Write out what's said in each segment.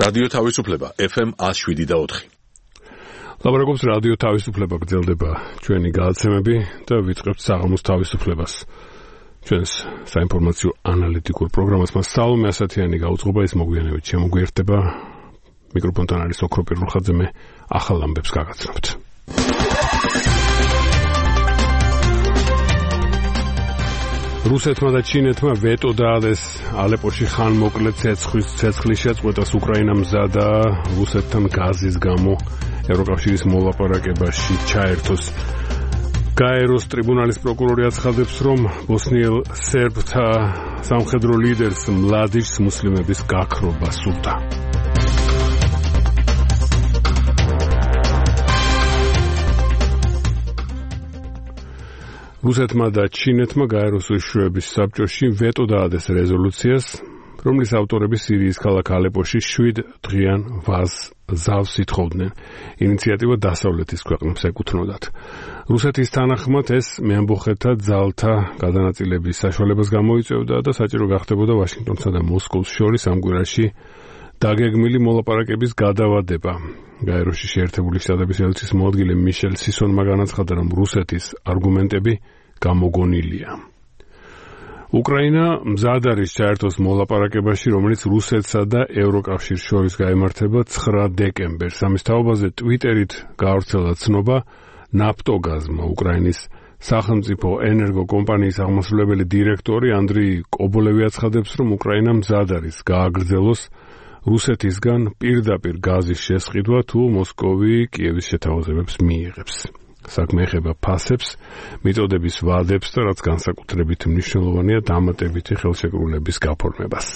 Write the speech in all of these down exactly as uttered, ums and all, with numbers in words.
რადიო თავისუფლება ეფ ემ one oh seven point four. ლაბორატორიის რადიო თავისუფლება გრძელდება ჩვენი გადაცემები და ვიწყებთ საღამოს თავისუფლებას. ჩვენს საინფორმაციო ანალიტიკურ პროგრამას მას სალომე ასათიანი გაუძღობა, ის მოგვიანებით შემოგვიერთდება. მიკროფონთან არის ოქრო პირუხაძე, მე ახალ ამბებს გაგაცნობთ. რუსეთმა და ჩინეთმა ვეტო დაადეს ალეპოში ხანმოკლე ცეცხლის ცეცხლის შეწყვეტას. უკრაინა მზადა რუსეთთან გაზის გამო ევროკავშირის მოლაპარაკებაში ჩაერთოს. გაეროს ტრიბუნალის პროკურორი აცხადებს, რომ ბოსნიელ სერბთა სამხედრო ლიდერს მლადიშს მუსლიმების გაქრობა სურდა. რუსეთმა და ჩინეთმა გაეროს უშუალობის საბჭოში ვეტო დაადეს რეზოლუციას, რომლის ავტორები სირიის ქალაქ ალეპოში შვიდ დღიან ზავს ითხოვდნენ. ინიციატივა დასავლეთის ქვეყნებს ეკუთვნოდათ. რუსეთის თანახმად ეს მეამბოხეთა ძალთა გადანაწილების საშუალებას გამოიწვევდა და საჭირო გახდებოდა ვაშინგტონსა და მოსკოვს შორის ამ კვირაში დაგეგმილი მოლაპარაკების გადავადება. გაეროში შეერთებული შტატების ელჩის მოადგილე მიშელ სისონმა განაცხადა, რომ რუსეთის არგუმენტები გამოგონილია. უკრაინა მზად არის ჩაერთოს მოლაპარაკებაში, რომელიც რუსეთსა და ევროკავშირს შორის გაიმართება ცხრა დეკემბერს. ამის თაობაზე ტვიტერით გაავრცელა ცნობა, ნაფტოგაზმა უკრაინის სახელმწიფო ენერგოკომპანიის აღმასრულებელი დირექტორი ანდრეი კობოლევი აცხადებს, რომ უკრაინა მზად არის გააგრძელოს რუსეთისგან პირდაპირ გაზის შესყიდვა, თუ მოსკოვი კიევის შეთავაზებებს მიიღებს. საქმე ეხება ფასებს, მიწოდების ვადებს და რაც განსაკუთრებით მნიშვნელოვანია, დამატებითი ხელშეკრულების გაფორმებას.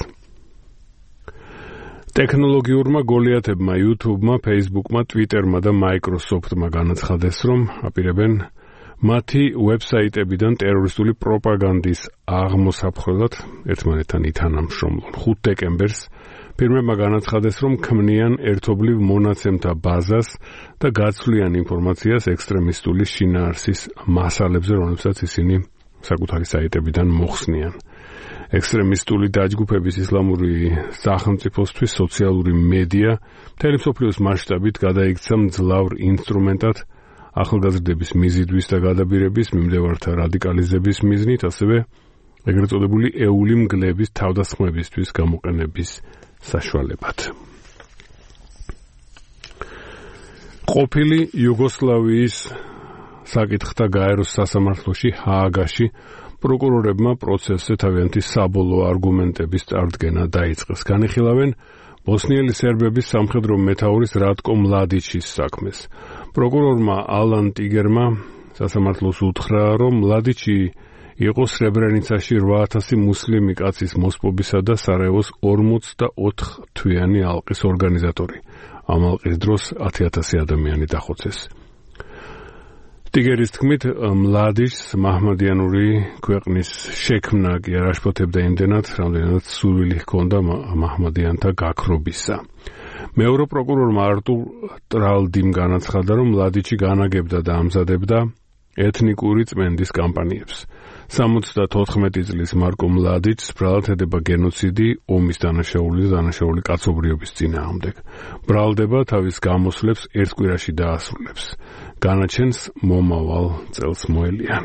ტექნოლოგიურმა გოლიათებმა, YouTube-მა, Facebook-მა, Twitter-მა და Microsoft-მა განაცხადეს, რომ აპირებენ მათი ვებსაიტებიდან ტერორისტული პროპაგანდის აღმოსაფხვრელად ერთმანეთთან ითანამშრომლონ. ხუთი დეკემბერს ფირმებმა განაცხადეს, რომ ქმნიან ერთობლივ მონაცემთა ბაზას და გაცვლიან ინფორმაციას ექსტრემისტული შინაარსის მასალებზე, რომლებსაც ისინი საკუთარი საიტებიდან მოხსნიან. ექსტრემისტული დაჯგუფების ისლამური სახელმწიფოსთვის სოციალური მედია მთელი მსოფლიოს მასშტაბით გადაიქცა მძლავრ ინსტრუმენტად ახალგაზრდების მიზიდვის და გადაბირების, მიმდევართა რადიკალიზების მიზნით, ასევე ეგრეთ წოდებული ეული მგლების თავდასხმებისთვის გამოყენების საშუალებად. ყოფილი იუგოსლავიის საკითხთა გაეროს სასამართლოში ჰააგაში პროკურორებმა პროცესზე თავიანთი საბოლოო არგუმენტების წარდგენა დაიწყეს. განიხილავენ ბოსნიელი სერბების სამხედრო მეთაურის რატკო მლადიჩის საქმეს. პროკურორმა ალან ტიგერმა სასამართლოს უთხრა, რომ მლადიჩი იყო სრებრენიცაში რვა ათასი მუსლიმი კაცის მოსპობისა და სარაევოს ორმოცდაოთხ თვიანი ალყის ორგანიზატორი. ამ ალყის დროს ათი ათასი ადამიანი დახოცეს. ტიგერის თქმით, მლადიშს მაჰმადიანური ქვეყნის შექმნა კი არ აშფოთებდა იმდენად, რამდენადაც სურვილი ჰქონდა მაჰმადიანთა გაქრობისა. მეორე პროკურორმა არტურ ტრალდიმ განაცხადა, რომ მლადიჩი განაგებდა და ამზადებდა ეთნიკური წმენდის კამპანიებს. სამოცდათოთხმეტი წლის მარკო მლადიჩს ბრალად ედება გენოციდი ომის დანაშაული და დანაშაული კაცობრიობის წინააღმდეგ. ბრალდება თავის გამოსვლებს ერთ კვირაში დაასრულებს. განაჩენს მომავალ წელს მოელიან.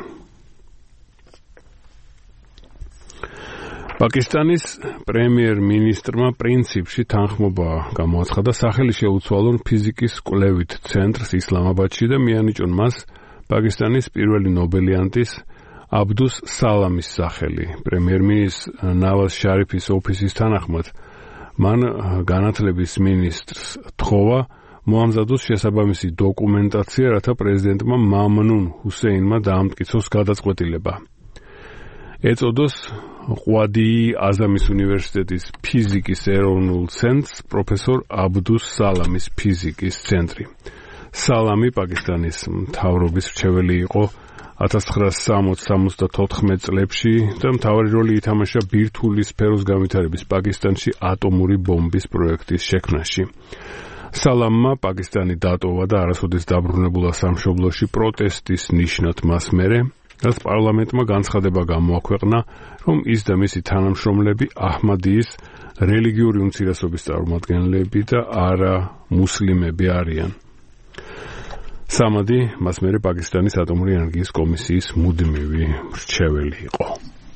პაკისტანის პრემიერ-მინისტრმა პრინციპში თანხმობა გამოაცხადა სახელი შეუცვალონ ფიზიკის კვლევით ცენტრს ისლამაბადში და მიანიჭონ მას პაკისტანის პირველი ნობელიანტის აბდუს სალამის სახელი. პრემიერ-მინისტრ ნავაზ შარიფის ოფისის თანახმად მან განათლების მინისტრს თხოვა მოამზადოს შესაბამისი დოკუმენტაცია, რათა პრეზიდენტმა მამნუნ ჰუსეინმა დაამტკიცოს გადაწყვეტილება. ეწოდოს ყვადიი აზამის უნივერსიტეტის ფიზიკის ეროვნულ ცენტრს პროფესორ აბდუს სალამის ფიზიკის ცენტრი. სალამი პაკისტანის მთავრობის მრჩეველი იყო ათას ცხრაასი სამოცდათოთხმეტ წლებში და მთავარი როლი ითამაშა ბირთვული სფეროს განვითარების პაკისტანში ატომური ბომბის პროექტის შექმნაში. სალამმა პაკისტანი დატოვა და არასოდეს დაბრუნებულა სამშობლოში პროტესტის ნიშნად მას მერე რაც პარლამენტმა განცხადება გამოაქვეყნა, რომ ის და მისი თანამშრომლები აჰმადიის რელიგიური უმცირესობის წარმომადგენლები და არა მუსლიმები არიან. სამადი მას მერე პაკისტანის ატომური ენერგიის კომისიის მუდმივი მრჩეველი იყო.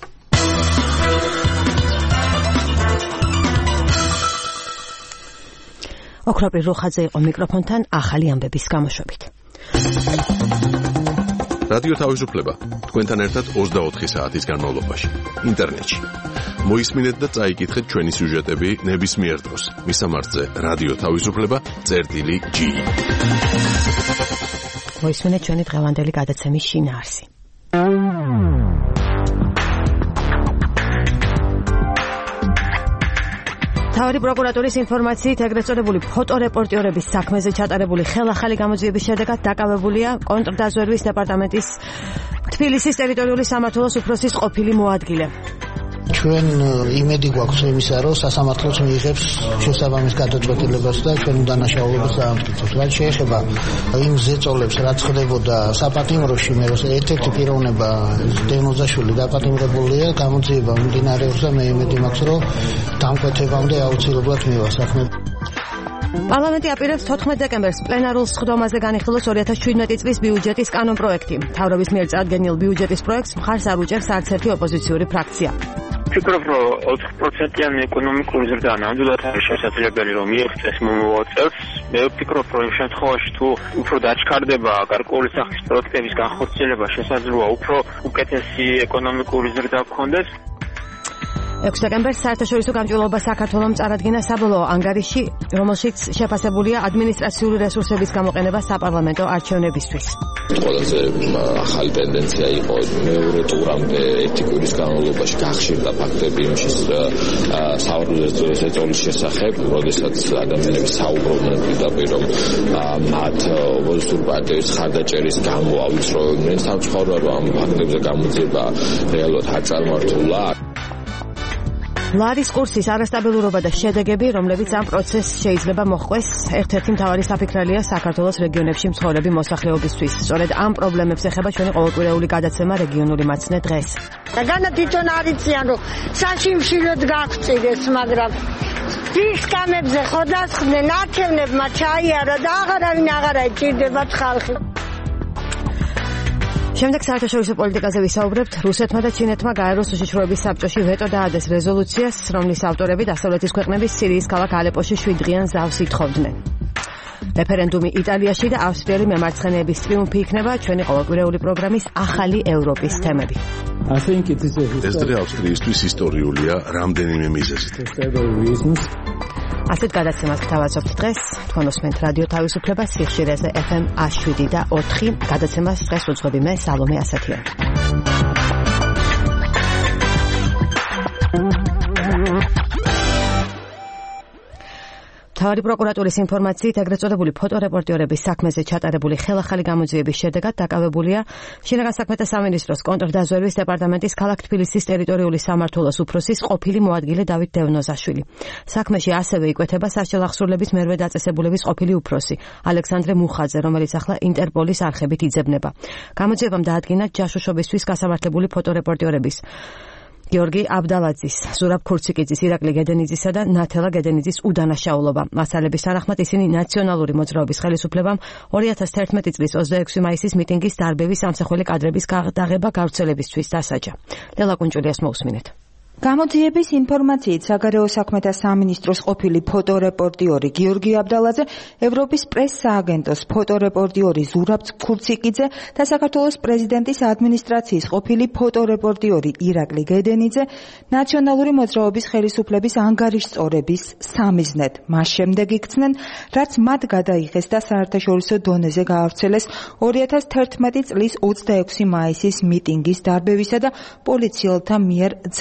ოქროპირ რუხაძე იყო მიკროფონთან ახალი ამბების გამოშვებით. რადიო თავისუფლება თქვენთან ერთად ოცდაოთხი საათის განმავლობაში ინტერნეტში. მოისმინეთ და წაიკითხეთ ჩვენი სიუჟეტები ნებისმიერ დროს. მისამართზე რადიო თავისუფლება წერტილი ჯი. მოისმინეთ ჩვენი დღევანდელი გადაცემის შინაარსი. მთავარი პროკურატურის ინფორმაციით ეგრეთ წოდებული ფოტორეპორტიორების საქმეზე ჩატარებული ხელახალი გამოძიების შედეგად დაკავებულია კონტრდაზვერვის დეპარტამენტის თბილისის ტერიტორიული სამმართველოს უფროსის ყოფილი მოადგილე. ჩვენ იმედი გვაქვს იმისა, რომ სასამართლოც მიიღებს შესაბამის გადაწყვეტილებას და ჩვენ უდანაშაულობას დაამტკიცებს. რაც შეეხება იმ ზეწოლებს, რაც ხდებოდა საპატიმროში, მე ერთ-ერთი პიროვნება დევნოზაშვილი დაპატიმრებულია, გამოძიება მიმდინარეობს და მე იმედი მაქვს, რომ დამკვეთებამდე აუცილებლად მივა საქმე. პარლამენტი აპირებს თოთხმეტ დეკემბერს პლენარულ სხდომაზე განიხილოს ორი ათას შვიდმეტი წლის ბიუჯეტის კანონპროექტი. მთავრობის მიერ წარდგენილ ბიუჯეტის პროექტს მხარს არ უჭერს არც ერთი ოპოზიციური ფრაქცია. ვფიქრობ, რომ ოთხ პროცენტიანი ეკონომიკური ზრდა ნამდვილად არის შესაძლებელი, რომ მიიღწეს მომავალ. მე ვფიქრობ, რომ იმ შემთხვევაში თუ უფრო დაჩქარდება გარკვეული სახის პროექტების განხორციელება, შესაძლოა უფრო უკეთესი ეკონომიკური ზრდა გქონდეს. ექვსი დეკემბერს საერთაშორისო გამჭვირვალობა საქართველოს წარადგინა საბოლოო ანგარიში, რომელშიც შეფასებულია ადმინისტრაციული რესურსების გამოყენება საპარლამენტო არჩევნებისთვის. ყველაზე ახალი ტენდენცია იყო მეორე ტურამდე ერთი კვირის განმავლობაში გახშირდა ფაქტები იმის საავადმყოფოს ზეწოლის შესახებ, როდესაც ადამიანები საუბრობდნენ პირდაპირ, რომ მათ ოპოზიციურ პარტიების ხარდაჭერის გამო ავიწროვებდნენ სამწუხაროდ ამ ფაქტებზე გამოძიება რეალურად არ წარმართულა. ლარის კურსის არასტაბილურობა და შედეგები, რომლებიც ამ პროცესს შეიძლება მოჰყვეს, ერთ-ერთი მთავარი საფიქრებია საქართველოს რეგიონებში მცხოვრები მოსახლეობისთვის. სწორედ ამ პრობლემებს ეხება ჩვენი ყოველკვირეული გადაცემა რეგიონული მაცნე დღეს. განა თვითონ არიციან, რომ საშიმშილოდ გაგწირეს, მაგრამ ის კამებზე ხოდასხდნენ, არჩევნებმა ჩაიარა და აღარავინ აღარ აიჭირდებათ ხალხი. შემდეგ საერთაშორისო პოლიტიკაზე ვისაუბრებთ. რუსეთმა და ჩინეთმა გაეროს უშიშროების საბჭოში ვეტო დაადეს რეზოლუციას, რომლის ავტორები დასავლეთის ქვეყნების სირიის ქალაქ ალეპოში შვიდდღიან ზავს ითხოვდნენ. რეფერენდუმი იტალიაში და ავსტრიელი მემარცხენეების ტრიუმფი იქნება ჩვენი ყოველკვირეული პროგრამის ახალი ევროპის თემები. ეს დღე ავსტრიისთვის ისტორიულია რამდენიმე მიზეზით. ასეთ გადაცემას გთავაზობთ დღეს. თქვენ უსმენთ რადიო თავისუფლება სიხშირეზე ეფ ემ შვიდი და ოთხი. გადაცემას დღეს უძღვები მე სალომე ასათიანი. მთავარი პროკურატურის ინფორმაციით ეგრეთ წოდებული ფოტორეპორტიორების საქმეზე ჩატარებული ხელახალი გამოძიების შედეგად დაკავებულია შინაგან საქმეთა სამინისტროს კონტრდაზვერვის დეპარტამენტის ქალაქ თბილისის ტერიტორიული სამმართველოს უფროსის ყოფილი მოადგილე დავით დევნოზაშვილი. საქმეში ასევე იკვეთება სასჯელ აღსრულების მერვე დაწესებულების ყოფილი უფროსი ალექსანდრე მუხაძე, რომელიც ახლა ინტერპოლის არხებით იძებნება. გამოძიებამ დაადგინა ჯაშუშობისთვის გასამართლებული ფოტორეპორტიორების გიორგი აბდალაძის, ზურაბ ქურციკიძის, ირაკლი გედენიძისა და ნათელა გედენიძის უდანაშაულობა. მასალების თანახმად ისინი ნაციონალური მოძრაობის ხელისუფლებამ ორი ათას თერთმეტი წლის ოცდაექვსი მაისის მიტინგის დარბევის სამსახური კადრების გადაღება გავრცელებისთვის დასაჯა. ლელა კუნჭულიას მოусმინეთ. გამოძიების ინფორმაციით საგარეო საქმეთა სამინისტროს ყოფილი ფოტორეპორტიორი გიორგი აბდალაძე, ევროპის პრეს-სააგენტოს ფოტორეპორტიორი ზურაბ ქურციკიძე და საქართველოს პრეზიდენტის ადმინისტრაციის ყოფილი ფოტორეპორტიორი ირაკლი გედენიძე ნაციონალური მოძრაობის ხელისუფლების ანგარიშწორების სამიზნედ მას შემდეგ იქცნენ, რაც მათ გადაიღეს და საერთაშორისო დონეზე გაავრცელეს ორი ათას თერთმეტი წლის ოცდაექვსი მაისის მიტინგის დარბევისა და პოლიციელთა მიერ ძალის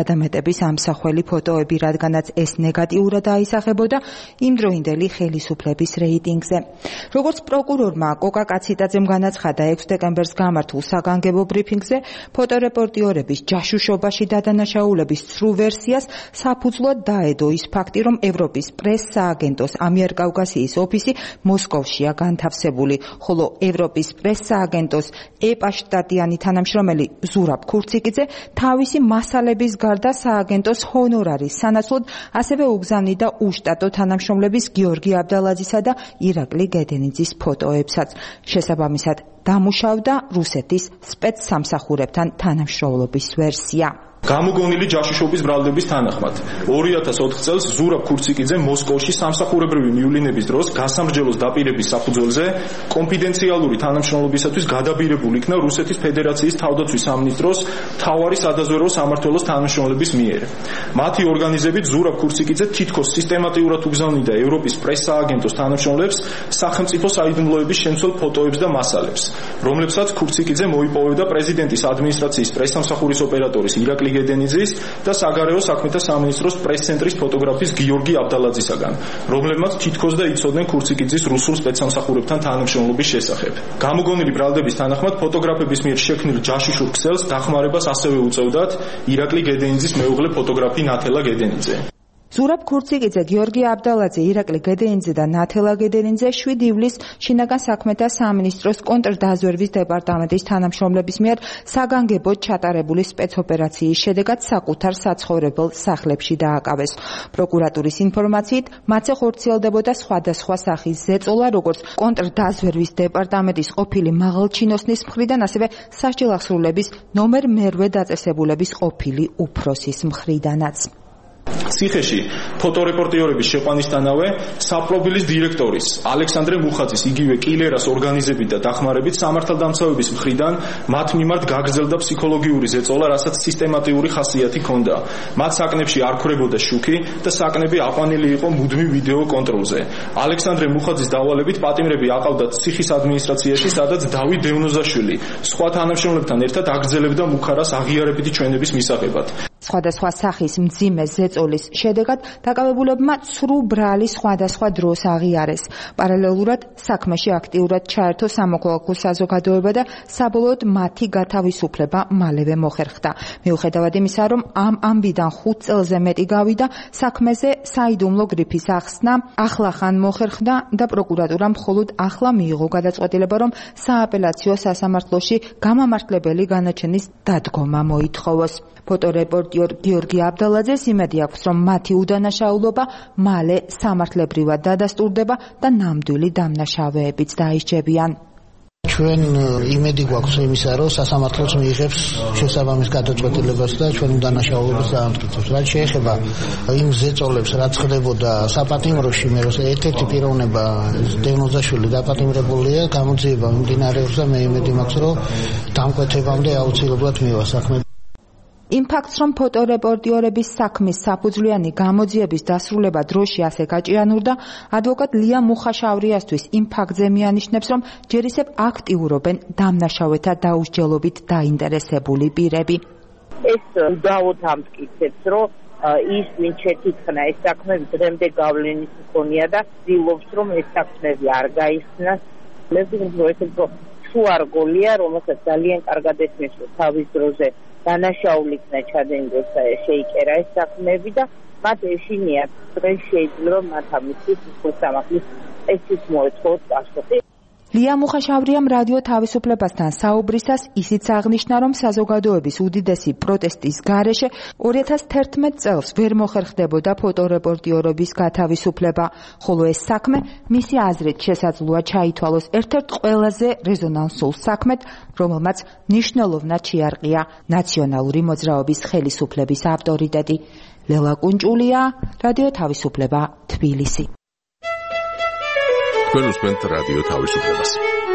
გადამეტების ამსახველი ფოტოები, რადგანაც ეს ნეგატიურად აისახებოდა იმდროინდელი ხელისუფლების რეიტინგზე. როგორც პროკურორმა კოკა კაციტაძემ განაცხადა ექვსი დეკემბერს გამართულ საგანგებო ბრიფინგზე, ფოტორეპორტიორების ჯაშუშობაში დადანაშაულების სრულ ვერსიას საფუძვლად დაედო ის ფაქტი, რომ ევროპის პრეს-სააგენტოს ამიერკავკასიის ოფისი მოსკოვშია განთავსებული, ხოლო ევროპის პრეს-სააგენტოს ეპა შტატიანი თანამშრომელი ზურაბ ქურციკიძე თავისი მასალების გარდა სააგენტოს ჰონორარის სანაცვლოდ ასევე უგზავნიდა უშტატო თანამშრომლების გიორგი აბდალაძისა და ირაკლი გედენიძის ფოტოებსაც. შესაბამისად დამუშავდა რუსეთის სპეცსამსახურებთან თანამშრომლობის ვერსია. გამოგონილი ჯაშუშობის ბრალდების თანახმად ორი ათას ოთხ წელს ზურაბ ქურციკიძე მოსკოვში სამსახურებრივი მივლინების დროს გასამრჯელოს დაპირების საფუძველზე კონფიდენციალური თანამშრომლობისათვის გადაბირებული იქნა რუსეთის ფედერაციის თავდაცვის სამინისტროს მთავარი სადაზვერვო სამმართველოს თანამშრომლების მიერ. მათი ორგანიზებით ზურაბ ქურციკიძე თითქოს სისტემატიურად უგზავნიდა ევროპის პრეს-სააგენტოს თანამშრომლებს სახელმწიფო საიდუმლოების შემცველ ფოტოებს და მასალებს, რომლებსაც ქურციკიძე მოიპოვებდა პრეზიდენტის ადმინისტრაციის პრესსამსახურის ოპერატორის ირაკლი გედენიძის და საგარეო საქმეთა სამინისტროს პრეს-ცენტრის ფოტოგრაფის გიორგი აბდალაძისაგან, რომლებმაც თითქოს და იცოდნენ ქურციკიძის რუსულ სპეცსამსახურებთან თანამშრომლობის შესახებ. გამოგონილი ბრალდების თანახმად ფოტოგრაფების მიერ შექმნილ ჯაშუშურ ქსელს დახმარებას ასევე უწევდათ ირაკლი გედენიძის მეუღლე ფოტოგრაფი ნათელა გედენიძე. ზურაბ ქურციკიძე, გიორგი აბდალაძე, ირაკლი გედენიძე და ნათელა გედენიძე შვიდი ივლისს შინაგან საქმეთა სამინისტროს კონტრდაზვერვის დეპარტამენტის თანამშრომლების მიერ საგანგებოდ ჩატარებული სპეცოპერაციის შედეგად საკუთარ საცხოვრებელ სახლებში დააკავეს. პროკურატურის ინფორმაციით, მათზე ხორციელდებოდა სხვადასხვა სახის ზეწოლა, როგორც კონტრდაზვერვის დეპარტამენტის ყოფილი მაღალჩინოსნის მხრიდან, ასევე სასჯელ აღსრულების ნომერ მერვე დაწესებულების ყოფილი უფროსის მხრიდანაც. ციხეში ფოტორეპორტიორების შეყვანისთანავე საპრობილის დირექტორის ალექსანდრე მუხაძის იგივე კილერას ორგანიზებით და დახმარებით სამართალდამცავების მხრიდან მათ მიმართ გაგრძელდა ფსიქოლოგიური ზეწოლა, რასაც სისტემატიური ხასიათი ჰქონდა. მათ საკნებში არ ქრებოდა შუქი და საკნები აყვანილი იყო მუდმივ ვიდეო კონტროლზე. ალექსანდრე მუხაძის დავალებით პატიმრები აყავდათ ციხის ადმინისტრაციაში, სადაც დავით დევნოზაშვილი სხვა თანამშრომლებთან ერთად აგრძელებდა მუხარას აღიარებითი ჩვენების მისაღებად. სხვადასხვა სახის მძიმე ზეწოლის შედეგად დაკავებულებმა ცრუ ბრალი სხვადასხვა დროს აღიარეს. პარალელურად საქმეში აქტიურად ჩაერთო სამოქალაქო საზოგადოება და საბოლოოდ მათი გათავისუფლება მალევე მოხერხდა. მიუხედავად იმისა, რომ ამ ამბიდან ხუთ წელზე მეტი გავიდა, საქმეზე საიდუმლო გრიფის ახსნა ახლახან მოხერხდა და პროკურატურამ მხოლოდ ახლა მიიღო გადაწყვეტილება, რომ სააპელაციო სასამართლოში გამამართლებელი განაჩენის დადგომა მოითხოვოს. ფოტორეპორტიორ გიორგი აბდალაძეს იმედი აქვს, რომ მათი უდანაშაულობა მალე სამართლებრივად დადასტურდება და ნამდვილი დამნაშავეებიც დაისჯებიან. ჩვენ იმედი გვაქვს იმისა, რომ სასამართლოც მიიღებს შესაბამის გადაწყვეტილებას და ჩვენ უდანაშაულობას დაამტკიცებს. რაც შეეხება იმ ზეწოლებს, რაც ხდებოდა საპატიმროში, მე როცა ერთ-ერთი პიროვნება დევნოზაშვილი დაპატიმრებულია, გამოძიება მიმდინარეობს და მე იმედი მაქვს, რომ დამკვეთებამდე აუცილებლად მივა საქმე. იმ ფაქტს, რომ ფოტორეპორტიორების საქმის საფუძვლიანი გამოძიების დასრულება დროში ასე გაჭიანურდა, ადვოკატ ლია მუხაშავრიასთვის იმ ფაქტზე მიანიშნებს, რომ ჯერ ისევ აქტიურობენ დამნაშავეთა დაუსჯელობით დაინტერესებული პირები. ეს უდავოდ ამტკიცებს, რომ ის ვინც შეთითხნა ეს საქმე დღემდე გავლენის მქონია და ცდილობს, რომ ეს საქმეები არ გაიხსნას. მე ვფიქრობ, რომ თუ არ გოლია, რომელსაც ძალიან კარგად ესმის, რომ თავის დროზე დანაშაული იქნა ჩადენგოს და შეიკერა ეს საქმეები და მათ ეშინიათ, დღეს შეიძლება მათ ამისთვის მოსამართლის ესიც მოეწყოთ პასუხი. ლია მუხაშავრიამ რადიო თავისუფლებასთან საუბრისას ისიც აღნიშნა, რომ საზოგადოების უდიდესი პროტესტის გარეშე ორი ათას თერთმეტ წელს ვერ მოხერხდებოდა ფოტორეპორტიორების გათავისუფლება, ხოლო ეს საქმე მისი აზრით შესაძლოა ჩაითვალოს ერთ-ერთ ყველაზე რეზონანსულ საქმედ, რომელმაც მნიშვნელოვნად შეარყია ნაციონალური მოძრაობის ხელისუფლების ავტორიტეტი. ლელა კუნჭულია, რადიო თავისუფლება, თბილისი. თქვენ უსმენთ რადიო თავისუფლებას.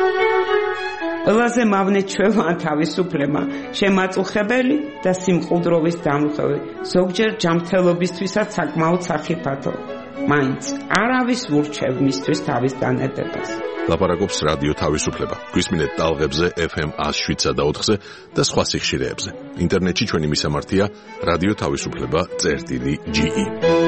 ყველაზე მავნეჩვევა თავისუფლება, შემაწუხებელი და სიმყუდროვის დამხევი, ზოგჯერ ჯანმრთელობისთვისაც საკმაოდ სახიფათო. მაინც არავის ურჩევ მისთვის თავის დანებებას. ლაპარაკობს რადიო თავისუფლება. გვისმინეთ ტალღებზე ეფ ემ one oh seven და ოთხზე და სხვა სიხშირეებზე. ინტერნეტში ჩვენი მისამართია რადიო თავისუფლება წერტილი ჯი ი.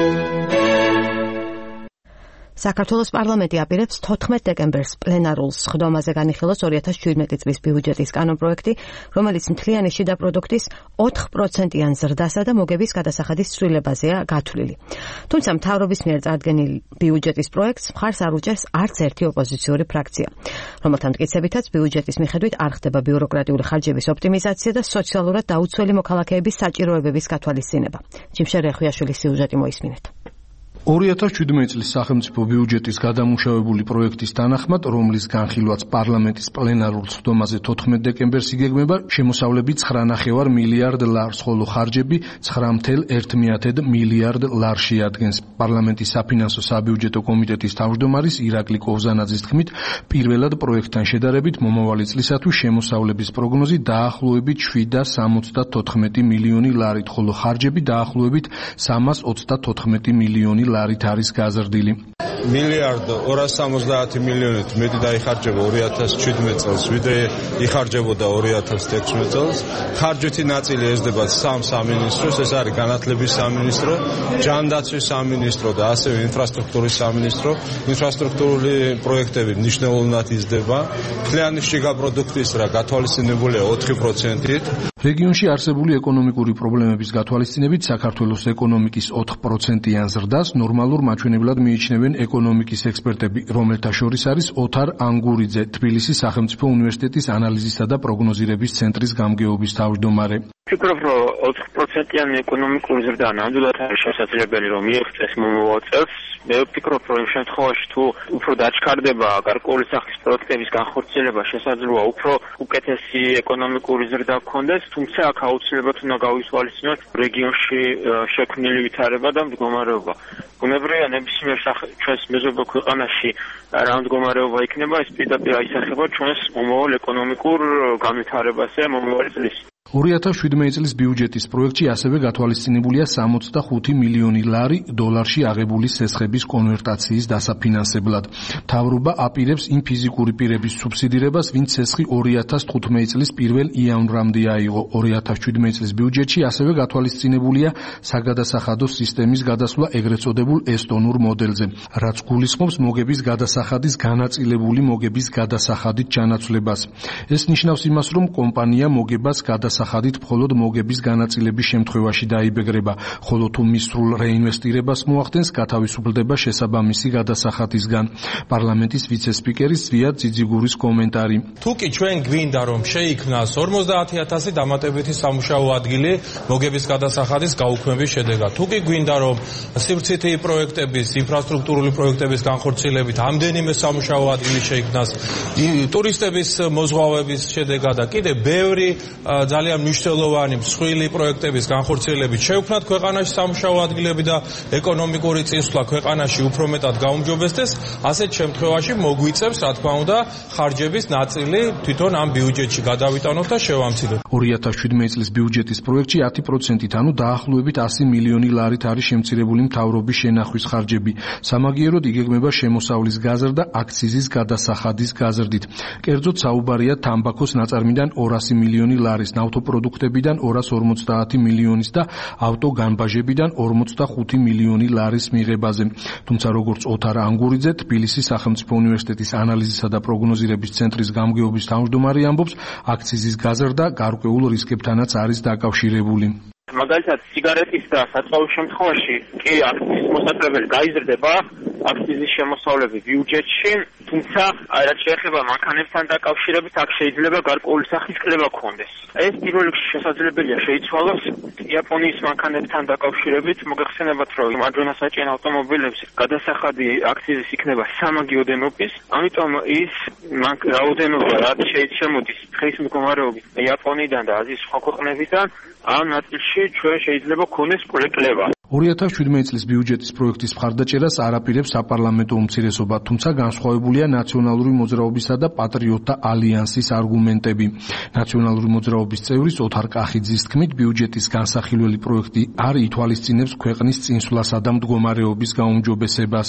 საქართველოს პარლამენტი აპირებს თოთხმეტ დეკემბერს პლენარულ სხდომაზე განიხილოს ორი ათას შვიდმეტი წლის ბიუჯეტის კანონპროექტი, რომელიც მთლიანი შიდა პროდუქტის ოთხ პროცენტიან ზრდასა და მოგების გადასახადის ცვლილებაზეა გათვლილი. თუმცა მთავრობის მიერ წარდგენილ ბიუჯეტის პროექტს მხარს არ უჭერს არც ერთი ოპოზიციური ფრაქცია, რომელთა მტკიცებითაც ბიუჯეტის მიხედვით არ ხდება ბიუროკრატიული ხარჯების ოპტიმიზაცია და სოციალურად დაუცველი მოქალაქეების საჭიროებების გათვალისწინება. ჯიმშე რეხვიაშვილის სიუჟეტი მოისმინეთ. ორი ათას შვიდმეტი წლის სახელმწიფო ბიუჯეტის გადამუშავებული პროექტის თანახმად, რომლის განხილვაც პარლამენტის პლენარულ სხდომაზე თოთხმეტ დეკემბერს იგეგმება, შემოსავლები ცხრა ნახევარ მილიარდ ლარს, ხოლო ხარჯები ცხრა virgulă unu მილიარდ ლარში ადგენს. პარლამენტის საფინანსო საბიუჯეტო კომიტეტის თავმჯდომარის ირაკლი კოვზანაძის თქმით, პირველად პროექტთან შედარებით მომავალი წლისათვის შემოსავლების პროგნოზი დაახლოებით შვიდ და სამოცდათოთხმეტი მილიონი ლარით, ხოლო ხარჯები დაახლოებით სამას ოცდათოთხმეტი მილიონი ლარით არის გაზრდილი. მილიარდ ორას სამოცდაათი მილიონით მეტი დაიხარჯება ორი ათას შვიდმეტი წელს, ვიდრე იხარჯებოდა ორი ათას თექვსმეტ წელს. ხარჯეთი ნაწილი ესდება სამ სამინისტროს, ეს არის განათლების სამინისტრო, ჯანდაცვის სამინისტრო და ასევე ინფრასტრუქტურის სამინისტრო. ინფრასტრუქტურული პროექტები მნიშვნელოვნად იზრდება. მთლიანი შიგა პროდუქტის რა გათვალისწინებულია ოთხი პროცენტით. რეგიონში არსებული ეკონომიკური პრობლემების გათვალისწინებით საქართველოს ეკონომიკის ოთხ პროცენტიან ზრდას ნორმალურ მაჩვენებლად მიიჩნევენ ეკონომიკის ექსპერტები, რომელთა შორის არის ოთარ ანგურიძე, თბილისის სახელმწიფო უნივერსიტეტის ანალიზისა და პროგნოზირების ცენტრის გამგეობის თავმჯდომარე. ვფიქრობ, რომ ოთხ პროცენტიანი ეკონომიკური ზრდა ნამდვილად არის შესაძლებელი, რომ მიიღწეს მომავალ წელს. მე ვფიქრობ, რომ იმ შემთხვევაში თუ უფრო დაჩქარდება გარკვეული სახის პროექტების განხორციელება, შესაძლოა უფრო უკეთესი ეკონომიკური ზრდა გქონდეს, თუმცა აქ აუცილებლად უნდა გავისვალისწინოთ რეგიონში შექმნილი ვითარება და მდგომარეობა. ბუნებრივია, ნებისმიერ ჩვენს მეზობელ ქვეყანაში რა მდგომარეობა იქნება, ეს პირდაპირ აისახება ჩვენს მომავალ ეკონომიკურ განვითარებაზე მომავალი წლის. ორი ათას შვიდმეტი წლის ბიუჯეტის პროექტში ასევე გათვალისწინებულია სამოცდახუთი მილიონი ლარი დოლარში აღებული სესხების კონვერტაციის დასაფინანსებლად. მთავრობა აპირებს იმ ფიზიკური პირების სუბსიდირებას, ვინც სესხი ორი ათას თხუთმეტი წლის პირველ იანვრამდე აიღო. ორი ათას შვიდმეტი წლის ბიუჯეტში ასევე გათვალისწინებულია საგადასახადო სისტემის გადასვლა ეგრეთ წოდებულ ესტონურ მოდელზე, რაც გულისხმობს მოგების გადასახადის განაწილებული მოგების გადასახადით ჩანაცვლებას. ეს ნიშნავს იმას, რომ კომპანია მოგებას გადასახადით სახადით მხოლოდ მოგების განაწილების შემთხვევაში დაიბეგრება, ხოლო თუ მის სრულ რეინვესტირებას მოახდენს, გათავისუფლდება შესაბამისი გადასახადისგან. პარლამენტის ვიცე-სპიკერის ზვიად ძიძიგურის კომენტარი. თუ კი ჩვენ გვინდა რომ შეიქმნას ორმოცდაათი ათასი დამატებითი სამუშაო ადგილი მოგების გადასახადის გაუქმების შედეგად, თუ კი გვინდა რომ სივრცითი პროექტების, ინფრასტრუქტურული პროექტების განხორციელებით ამდენიმე სამუშაო ადგილი შეიქმნას, ტურისტების მოზღვავების შედეგად და კიდევ ბევრი ძალიან მნიშვნელოვანი მსხვილი პროექტების განხორციელებით შევქმნათ ქვეყანაში სამუშაო ადგილები და ეკონომიკური წინსვლა ქვეყანაში უფრო მეტად გაუმჯობესდეს, ასეთ შემთხვევაში მოგვიწევს, რა თქმა უნდა, ხარჯების ნაწილი თვითონ ამ ბიუჯეტში გადავიტანოთ და შევამციროთ. ორი ათას შვიდმეტი წლის ბიუჯეტის პროექტში ათი პროცენტით, ანუ დაახლოებით ასი მილიონი ლარით არის შემცირებული მთავრობის შენახვის ხარჯები. სამაგიეროდ იგეგმება შემოსავლის გაზრდა აქციზის გადასახადის გაზრდით. კერძოდ საუბარია თამბაქოს ნაწარმიდან ორასი მილიონი ლარის, ავტოპროდუქტებიდან ორას ორმოცდაათი მილიონის და ავტოგანბაჟებიდან ორმოცდახუთი მილიონი ლარის მიღებაზე. თუმცა როგორც ოთარ ანგურიძე, თბილისის სახელმწიფო უნივერსიტეტის ანალიზისა და პროგნოზირების ცენტრის გამგეობის თავმჯდომარე ამბობს, აქციზის გაზრდა გარკვეულ რისკებთანაც არის დაკავშირებული. მაგალითად, სიგარეტის და საწვავის შემთხვევაში კი აქციზის მოსაწეველი გაიზრდება, აქციზის შემოსავლები ბიუჯეტში, თუმცა რაც შეეხება მანქანებთან დაკავშირებით, აქ შეიძლება გარკვეული სახის კლება გქონდეს. ეს პირველ რიგში შესაძლებელია შეიცვალოს იაპონიის მანქანებთან დაკავშირებით, მოგეხსენებათ, რომ მარჯვენა საჭიენ ავტომობილებზე გადასახადი აქციზის იქნება სამაგიო დენობის, ამიტომ ის რაოდენობა, რაც შეიცემოდის დღის მდგომარეობით იაპონიიდან და აზიის სხვა ქვეყნებიდან, ამ ნაწილში ჩვენ შეიძლება გქონდეს კლება. ორი ათას შვიდმეტი წლის ბიუჯეტის პროექტის მხარდაჭერას არ აპირებს საპარლამენტო უმცირესობა, თუმცა განსხვავებულია ნაციონალური მოძრაობისა და პატრიოტთა ალიანსის არგუმენტები. ნაციონალური მოძრაობის წევრის ოთარ კახიძის თქმით, ბიუჯეტის განსახილველი პროექტი არ ითვალისწინებს ქვეყნის წინსვლასა და მდგომარეობის გაუმჯობესებას.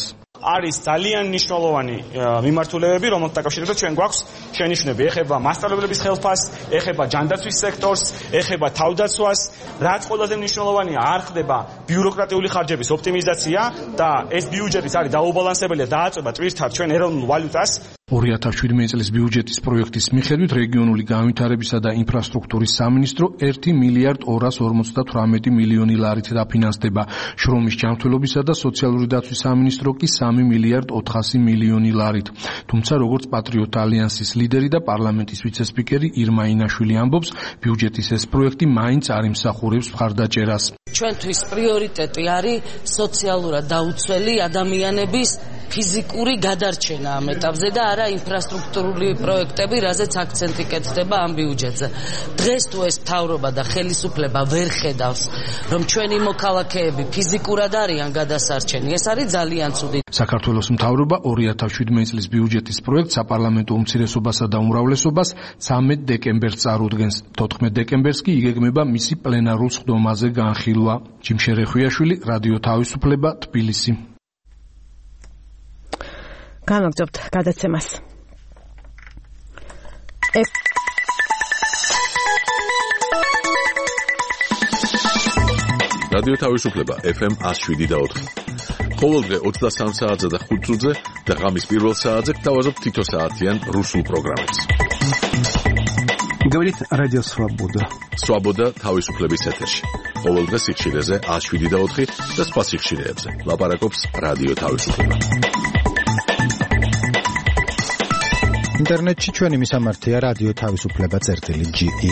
არის ძალიან მნიშვნელოვანი მიმართულებები, რომელთა დაკავშირებით ჩვენ გვაქვს შენიშვნები. ეხება მასშტაბების ხელფასს, ეხება ჯანდაცვის სექტორს, ეხება თავდაცვას. რაც ყველაზე მნიშვნელოვანია, არ ხდება ბიუროკრატიული ხარჯების ოპტიმიზაცია და ეს ბიუჯეტიც არის დაუბალანსებელი და დააწება ტვირთად ჩვენ ეროვნულ ვალუტას. ორი ათას შვიდმეტი წლის ბიუჯეტის პროექტის მიხედვით რეგიონული განვითარებისა და ინფრასტრუქტურის სამინისტრო ერთი მილიარდ ორას ორმოცდათვრამეტი მილიონი ლარით დაფინანსდება. შრომის ჯანმრთელობისა და სოციალური დაცვის სამინისტრო კი სამი მილიარდ ოთხასი მილიონი ლარით. თუმცა როგორც პატრიოტთა ალიანსის ლიდერი და პარლამენტის ვიცე-სპიკერი ირმა ინაშვილი ამბობს, ბიუჯეტის ეს პროექტი მაინც არ იმსახურებს მხარდაჭერას. ჩვენთვის პრიორიტეტი არის სოციალურად დაუცველი ადამიანების ფიზიკური გადარჩენა ამ ეტაპზე და არა ინფრასტრუქტურული პროექტები, რაზეც აქცენტი კეთდება ამ ბიუჯეტზე. დღეს თუ ეს მთავრობა და ხელისუფლება ვერ ხედავს, რომ ჩვენი მოქალაქეები ფიზიკურად არიან გადასარჩენი, ეს არის ძალიან ცუდი. საქართველოს მთავრობა ორი ათას შვიდმეტი წლის ბიუჯეტის პროექტს საპარლამენტო უმცირესობასა და უმრავლესობას ცამეტ დეკემბერს წარუდგენს. თოთხმეტ დეკემბერს კი იგეგმება მისი პლენარულ სხდომაზე განხილვა. ჯიმშერე ხვიაშვილი, რადიო თავისუფლება, თბილისი. გამოგწობთ გადაცემას. რადიო თავისუფლება ეფ ემ εκατო შვიდი და ოთხი. ყოველდღე ოცდასამ საათზე და ხუთ წუთზე და ღამის პირველ საათზე გთავაზობთ თითო საათიან რუსულ პროგრამებს. Говорит Радио Свобода. Свобода თავისუფლების ეთერში. ყოველდღე სიხშირეზე εκατო შვიდი და ოთხი და სხვა სიხშირეებზე. ლაპარაკობს რადიო თავისუფლება. ინტერნეტში ჩვენი მისამართია რადიო თავისუფლება წერტილი ჯი ი.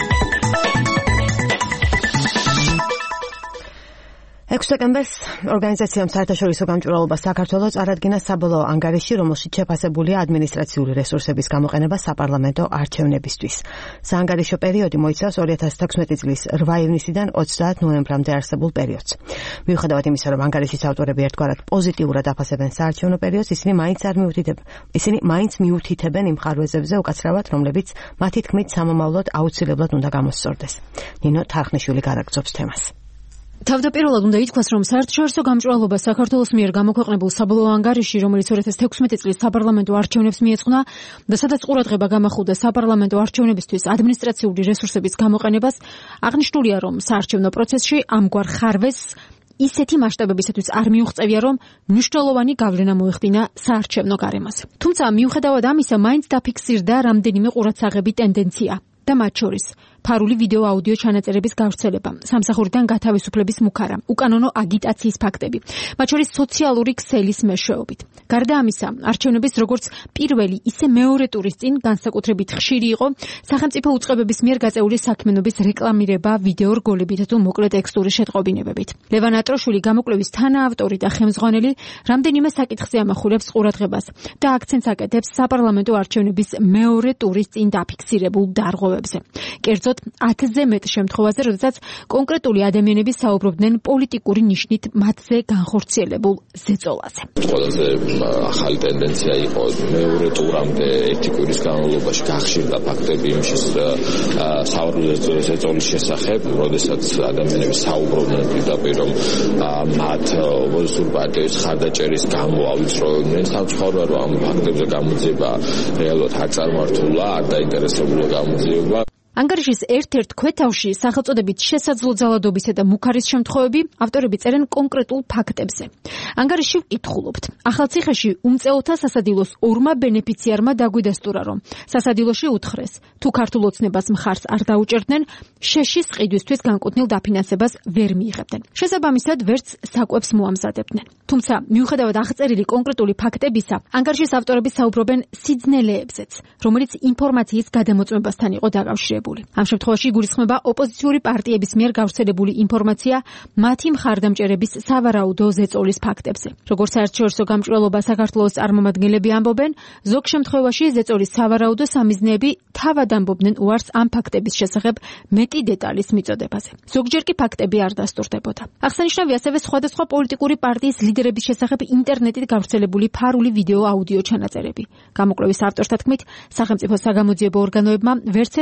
ექვსი დეკემბერს ორგანიზაციამ საერთაშორისო გამჭვირვალობა საქართველოს წარადგინა საბოლოო ანგარიში, რომელშიც შეფასებულია ადმინისტრაციული რესურსების გამოყენება საპარლამენტო არჩევნებისთვის. საანგარიშო პერიოდი მოიცავს ორი ათას თექვსმეტი წლის რვა ივნისიდან ოცდაათ ნოემბრამდე არსებულ პერიოდს. მიუხედავად იმისა, რომ ანგარიშის ავტორები ერთგვარად პოზიტიურად აფასებენ საარჩევნო პერიოდს, ისინი მაინც არ მიუთითებენ. ისინი მაინც მიუთითებენ იმ ხარვეზებზე უკაცრავად, რომლებიც მათი თქმით სამომავლოდ აუცილებლად უნდა გამოსწორდეს. ნინო თარხნიშვილი გარაგრძობს თემას. თავდაპირველად უნდა ითქვას, რომ საერთაშორისო გამჭვირვალობა საქართველოს მიერ გამოქვეყნებულ საბოლოო ანგარიში, რომელიც ორი ათას თექვსმეტი წლის საპარლამენტო არჩევნებს მიეძღვნა და სადაც ყურადღება გამახვილდა საპარლამენტო არჩევნებისთვის ადმინისტრაციული რესურსების გამოყენებას, აღნიშნულია, რომ საარჩევნო პროცესში ამგვარ ხარვეზს ისეთი მასშტაბებისათვის არ მიუღწევია, რომ მნიშვნელოვანი გავლენა მოეხდინა საარჩევნო გარემოზე. თუმცა მიუხედავად ამისა, მაინც დაფიქსირდა რამდენიმე ყურადსაღები ტენდენცია და მათ შორის ფარული ვიდეო აუდიო ჩანაწერების გავრცელება, სამსახურიდან გათავისუფლების მუქარა, უკანონო აგიტაციის ფაქტები, მათ შორის სოციალური ქსელის მეშვეობით. გარდა ამისა, არჩევნების როგორც პირველი, ისე მეორე ტურის წინ განსაკუთრებით ხშირი იყო სახელმწიფო უწყებების მიერ გაწეული საქმიანობის რეკლამირება ვიდეო რგოლებით თუ მოკლე ტექსტური შეტყობინებებით. ლევან ატროშვილი გამოკვლევის თანაავტორი და ხელმძღვანელი რამდენიმე საკითხზე ამახვილებს ყურადღებას და აქცენტს აკეთებს საპარლამენტო არჩევნების მეორე ტურის წინ დაფიქსირებულ დარღვევებზე. კერძოდ ათზე მეტ შემთხვევაზე, როდესაც კონკრეტული ადამიანები საუბრობდნენ პოლიტიკური ნიშნით მათზე განხორციელებულ ზეწოლაზე. ყველაზე ახალი ტენდენცია იყო მეორე ტურამდე ერთი კვირის განმავლობაში გახშირდა ფაქტები იმ საუბრობდნენ ზეწოლის შესახებ, როდესაც ადამიანები საუბრობდნენ პირდაპირ, რომ მათ ოპოზიციურ პარტიების ხარდაჭერის გამო ავიწროვებდნენ. სამწუხაროა, რომ ამ ფაქტებზე გამოძიება რეალურად არ წარმართულა, არ დაინტერესებულა გამოძიება. ანგარიშის ერთ-ერთ ქვეთავში სახელწოდებით შესაძლო ძალადობისა და მუქარის შემთხვევები ავტორები წერენ კონკრეტულ ფაქტებზე. ანგარიში ვკითხულობთ. ახალციხეში უმწეოთა სასადილოს ორმა ბენეფიციარმა დაგვიდასტურა, რომ სასადილოში უთხრეს, თუ ქართულ ოცნებას მხარს არ დაუჭერდნენ, შეშის ყიდვისთვის განკუთვნილ დაფინანსებას ვერ მიიღებდნენ. შესაბამისად, ვერც საკვებს მოამზადებდნენ. თუმცა, მიუხედავად აღწერილი კონკრეტული ფაქტებისა, ანგარიშის ავტორები საუბრობენ სიძნელეებზეც, რომელიც ინფორმაციის გადამოწმებასთან იყო დაკავშირებული. ამ შემთხვევაში იგულისხმება ოპოზიციური პარტიების მიერ გავრცელებული ინფორმაცია მათი მხარდამჭერების სავარაუდო ზეწოლის ფაქტებზე. როგორც საერთაშორისო გამჭვირვალობა საქართველოს წარმომადგენლები ამბობენ, ზოგ შემთხვევაში ზეწოლის სავარაუდო სამიზნეები თავად ამბობდნენ უარს ამ ფაქტების შესახებ მეტი დეტალის მიწოდებაზე. ზოგჯერ კი ფაქტები არ დასტურდებოდა. აღსანიშნავია ასევე სხვადასხვა პოლიტიკური პარტიის ლიდერების შესახებ ინტერნეტით გავრცელებული ფარული ვიდეო აუდიო ჩანაწერები. გამოკვლევის ავტორთა თქმით, სახელმწიფო საგამოძიებო ორგანოებმა ვერც ერთ შემთხვევაში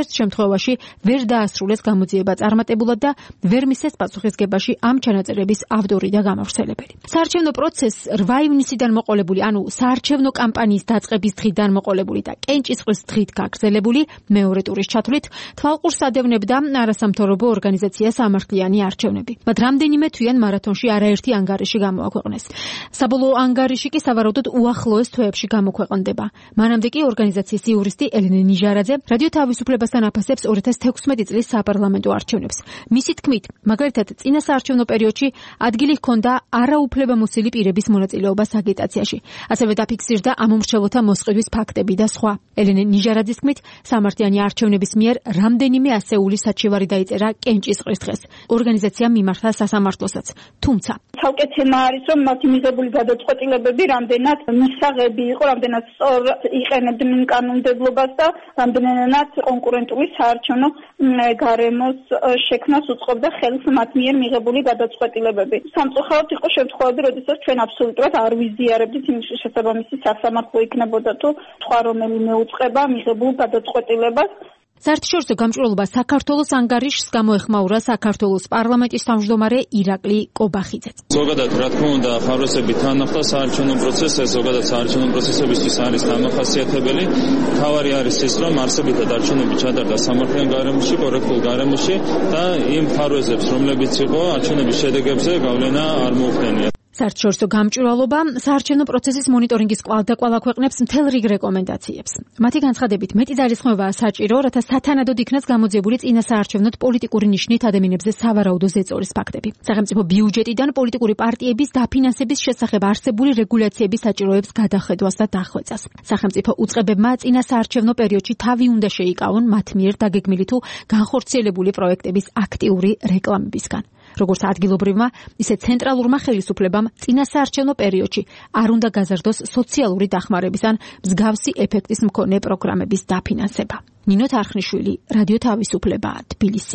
შემთხვევაში ვერ დაასრულეს გამოძიება წარმატებულად და ვერ მისცეს პასუხისგებაში ამ ჩანაწერების ავტორი და გამავრცელებელი. საარჩევნო პროცესს რვა ივნისიდან მოყოლებული, ანუ საარჩევნო კამპანიის დაწყების დღიდან მოყოლებული და კენჭისყრის დღით გაგრძელებული მეორე ტურის ჩათვლით თვალყურს ადევნებდა არასამთავრობო ორგანიზაცია სამართლიანი არჩევნები. მათ რამდენიმე თვიან მარათონში არაერთი ანგარიში გამოაქვეყნეს. საბოლოო ანგარიში კი სავარაუდოდ უახლოეს თვეებში გამოქვეყნდება. მანამდე კი ორგანიზაციის იურისტი ელენე ნიჟარაძე რადიო თავისუფლებასთან აფასებს ორი ათას თექვსმეტი წლის საპარლამენტო არჩევნებს. მისი თქმით, მაგალითად, წინა საარჩევნო პერიოდში ადგილი ჰქონდა არაუფლებამოსილი პირების მონაწილეობას აგიტაციაში. ასევე დაფიქსირდა ამომრჩევლთა მოსყიდვის ფაქტები და სხვა. ელენე ნიჟარაძის თქმით, სამართლიანი არჩევნების მიერ რამდენიმე ასეული საჩივარი დაიწერა კენჭისყრის დღეს. ორგანიზაციამ მიმართა სასამართლოსაც. თუმცა ცალკე თემა არის, რომ მათი მიღებული გადაწყვეტილებები რამდენად მისაღები იყო, რამდენად სწორ იყენებდნენ კანონმდებლობას და რამდენად კონკურენტული საარჩევნო გარემოს შექმნას უწყობდა ხელს მათ მიერ მიღებული გადაწყვეტილებები. სამწუხაროდ იყო შემთხვევები, როდესაც ჩვენ აბსოლუტურად არ ვიზიარებდით იმის შესაბამისი სასამართლო იქნებოდა თუ სხვა რომელიმე უწყება მიღებულ გადაწყვეტილებას. საერთაშორისო გამჭვირვალობა საქართველოს ანგარიშს გამოეხმაურა საქართველოს პარლამენტის თავმჯდომარე ირაკლი კობახიძეც. ზოგადად, რა თქმა უნდა, ხარვესები თან ახლა საარჩევნო პროცესზე, ზოგადად საარჩევნო პროცესებისთვის არის დამახასიათებელი. თავარი არის ის, რომ არსებითად არჩევნები ჩატარდა სამართლიან გარემოში, კორექტულ გარემოში და იმ ხარვესებს, რომლებიც იყო არჩევნების შედეგებზე გავლენა არ მოუხდენია. საერთაშორისო გამჭვირვალობა საარჩევნო პროცესის მონიტორინგის კვალდაკვალ აქვეყნებს მთელ რიგ რეკომენდაციებს. მათი განცხადებით, მეტი ძალისხმევაა საჭირო, რათა სათანადოდ იქნას გამოძიებული წინა საარჩევნოდ პოლიტიკური ნიშნით ადამიანებზე სავარაუდო ზეწოლის ფაქტები. სახელმწიფო ბიუჯეტიდან პოლიტიკური პარტიების დაფინანსების შესახებ არსებული რეგულაციების საჭიროებს გადახედვას და დახვეწას. სახელმწიფო უწყებებმა წინა საარჩევნო პერიოდში თავი უნდა შეიკავონ მათ მიერ დაგეგმილი თუ განხორციელებული პროექტების აქტიური რეკლამებისგან. როგორც ადგილობრივმა, ისე ცენტრალურმა ხელისუფლებამ წინა საარჩევნო პერიოდში არ უნდა გაზარდოს სოციალური დახმარების ან მსგავსი ეფექტის მქონე პროგრამების დაფინანსება. ნინო თარხნიშვილი, რადიო თავისუფლება, თბილისი.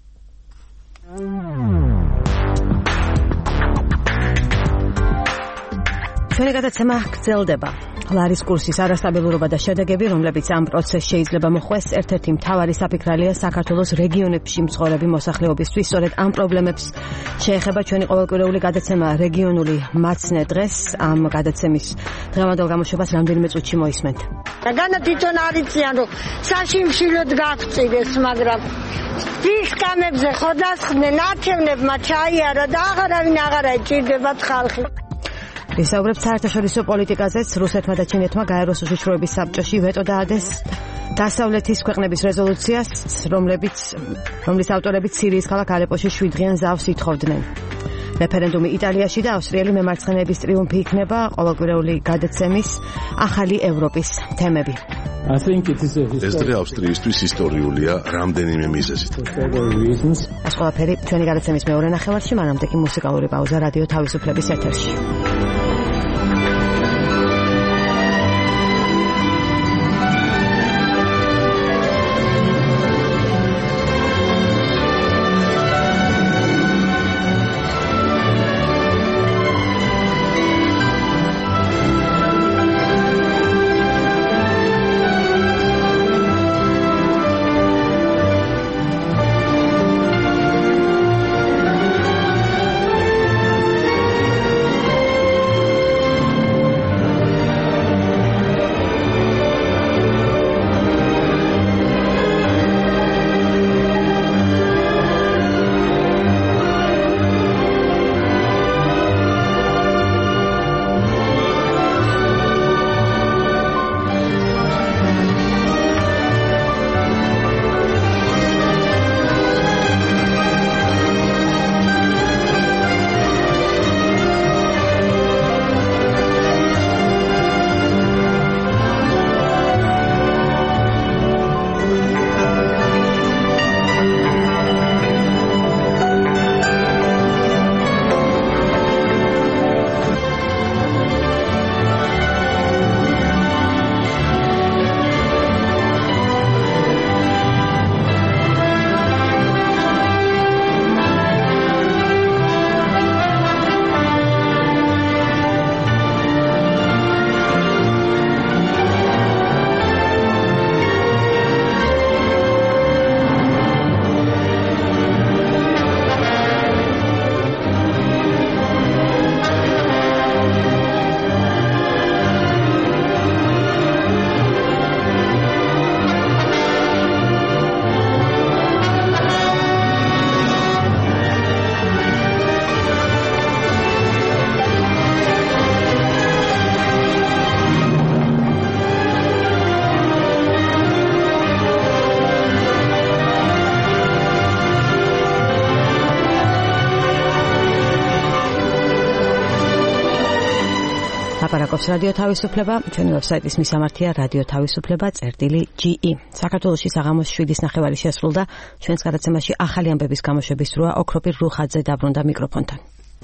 ჩვენი გადაცემა გრძელდება. ლარის კურსის არასტაბილურობა და შედეგები, რომლებიც ამ პროცესს შეიძლება მოხვეს, ერთ-ერთი მთავარი საფიქრალია საქართველოს რეგიონებში მცხოვრები მოსახლეობისთვის. სწორედ ამ პრობლემებს შეეხება ჩვენი ყოველკვირეული გადაცემა რეგიონული მაცნე დღეს. ამ გადაცემის დღევანდელ გამოშვებას რამდენიმე წუთში მოისმენთ. განა თვითონ არიციან, რომ საშიმშილოდ გაღწივეს, მაგრამ ის კამებზე ხოდასხდნენ არჩევნებმა ჩაიარა და აღარავინ აღარ აჭირდებათ ხალხი. ვისაუბრებთ საერთაშორისო პოლიტიკაზეც. რუსეთმა და ჩინეთმა გაეროს უშიშროების საბჭოში ვეტო დაადეს დასავლეთის ქვეყნების რეზოლუციას, რომლებიც რომლის ავტორები სირიის ქალაქ ალეპოში შვიდდღიან ზავს ითხოვდნენ. რეფერენდუმი იტალიაში და ავსტრიელი მემარცხენეების ტრიუმფი იქნება ყოველკვირეული გადაცემის ახალი ევროპის თემები. ეს დღე ავსტრიისთვის ისტორიულია რამდენიმე მიზეზით. ეს ყველაფერი ჩვენი გადაცემის მეორე ნახევარში, მანამდე კი მუსიკალური პაუზა რადიო თავისუფლების ეთერში. ლაპარაკობს რადიო თავისუფლება, ჩვენი ვებსაიტის მისამართია რადიო თავისუფლება წერტილი ჯი ი. საქართველოში საღამოს შვიდის ნახევარი შესრულდა, ჩვენს გადაცემაში ახალი ამბების გამოშვების დროა. ოქროპირ რუხაძე დაბრუნდა მიკროფონთან.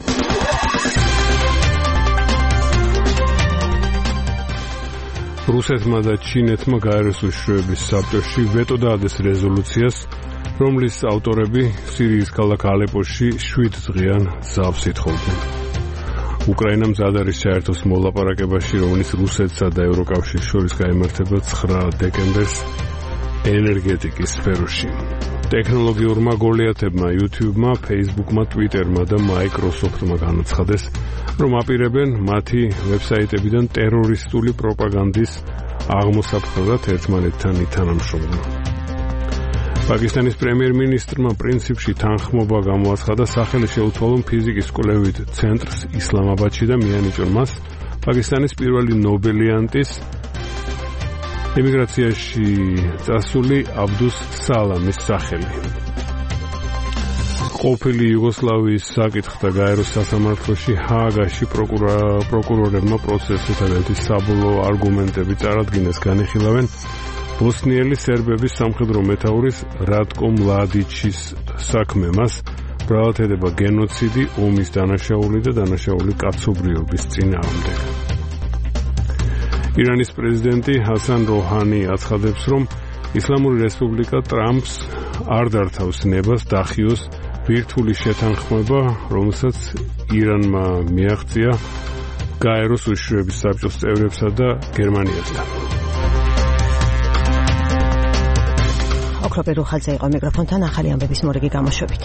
რუსეთმა და ჩინეთმა გაეროს უშუალობის საბჭოში ვეტო დაადეს რეზოლუციას, რომლის ავტორები სირიის ქალაქ ალეპოში შვიდ დღიან ზავს ითხოვდნენ. უკრაინამ მზად არის საერთოს მოლაპარაკებაში, რომლის რუსეთსა და ევროკავშირს შორის გაიმართება ცხრა დეკემბერს ენერგეტიკის სფეროში. ტექნოლოგიურმა გოლიათებმა YouTube-მა, Facebook-მა, Twitter-მა და Microsoft-მა განაცხადეს, რომ აპირებენ მათი ვებსაიტებიდან ტერორისტული პროპაგანდის აღმოსაფხვრად ერთმანეთთან ითანამშრომლონ. პაკისტანის პრემიერ-მინისტრმა პრინციპში თანხმობა გამოაცხადა სახელი შეუცვალონ ფიზიკის კვლევით ცენტრს ისლამაბადში და მიანიჭონ მას პაკისტანის პირველი ნობელიანტის ემიგრაციაში წასული აბდუს სალამის სახელი. ყოფილი იუგოსლავიის საკითხთა გაეროს სასამართლოში ჰააგაში პროკურორებმა პროცესის ერთადერთი საბოლოო არგუმენტები წარადგინეს, განიხილავენ ბოსნიელი სერბების სამხედრო მეთაურის რატკო მლადიჩის საქმე. მას ბრალად ედება გენოციდი, ომის დანაშაული და დანაშაული კაცობრიობის წინააღმდეგ. ირანის პრეზიდენტი ჰასან როჰანი აცხადებს, რომ ისლამური რესპუბლიკა ტრამპს არ დართავს ნებას დახიოს ბირთვული შეთანხმება, რომელსაც ირანმა მიაღწია გაეროს უშუალობის საბჭოს წევრებსა და გერმანიასთან. ოქროპირ რუხაძე იყო მიკროფონთან ახალი ამბების მორიგი გამოშვებით.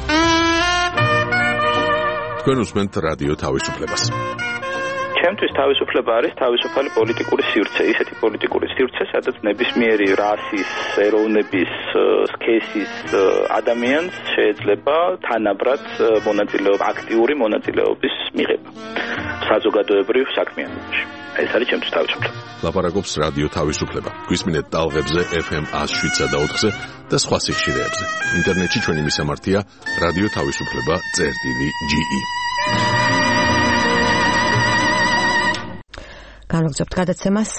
თქვენ უსმენთ რადიო თავისუფლებას. ჩემთვის თავისუფლება არის თავისუფალი პოლიტიკური სივრცე, ისეთი პოლიტიკური სივრცე, სადაც ნებისმიერი რასის, ეროვნების, სქესის ადამიანს შეიძლება თანაბრად მონაწილეობა, აქტიური მონაწილეობის მიღება საზოგადოებრივ საქმიანობაში. ეს არის ჩემთვის თავისუფლება. ლაპარაკობს რადიო თავისუფლება. გვისმინეთ ტალღებზე ეფ ემ ათს შვიდსა და ოთხზე და სხვა სიხშირეებზე. ინტერნეტში ჩვენი მისამართია რადიო თავისუფლება წერტილი ჯი ი. განვაგრძობთ გადაცემას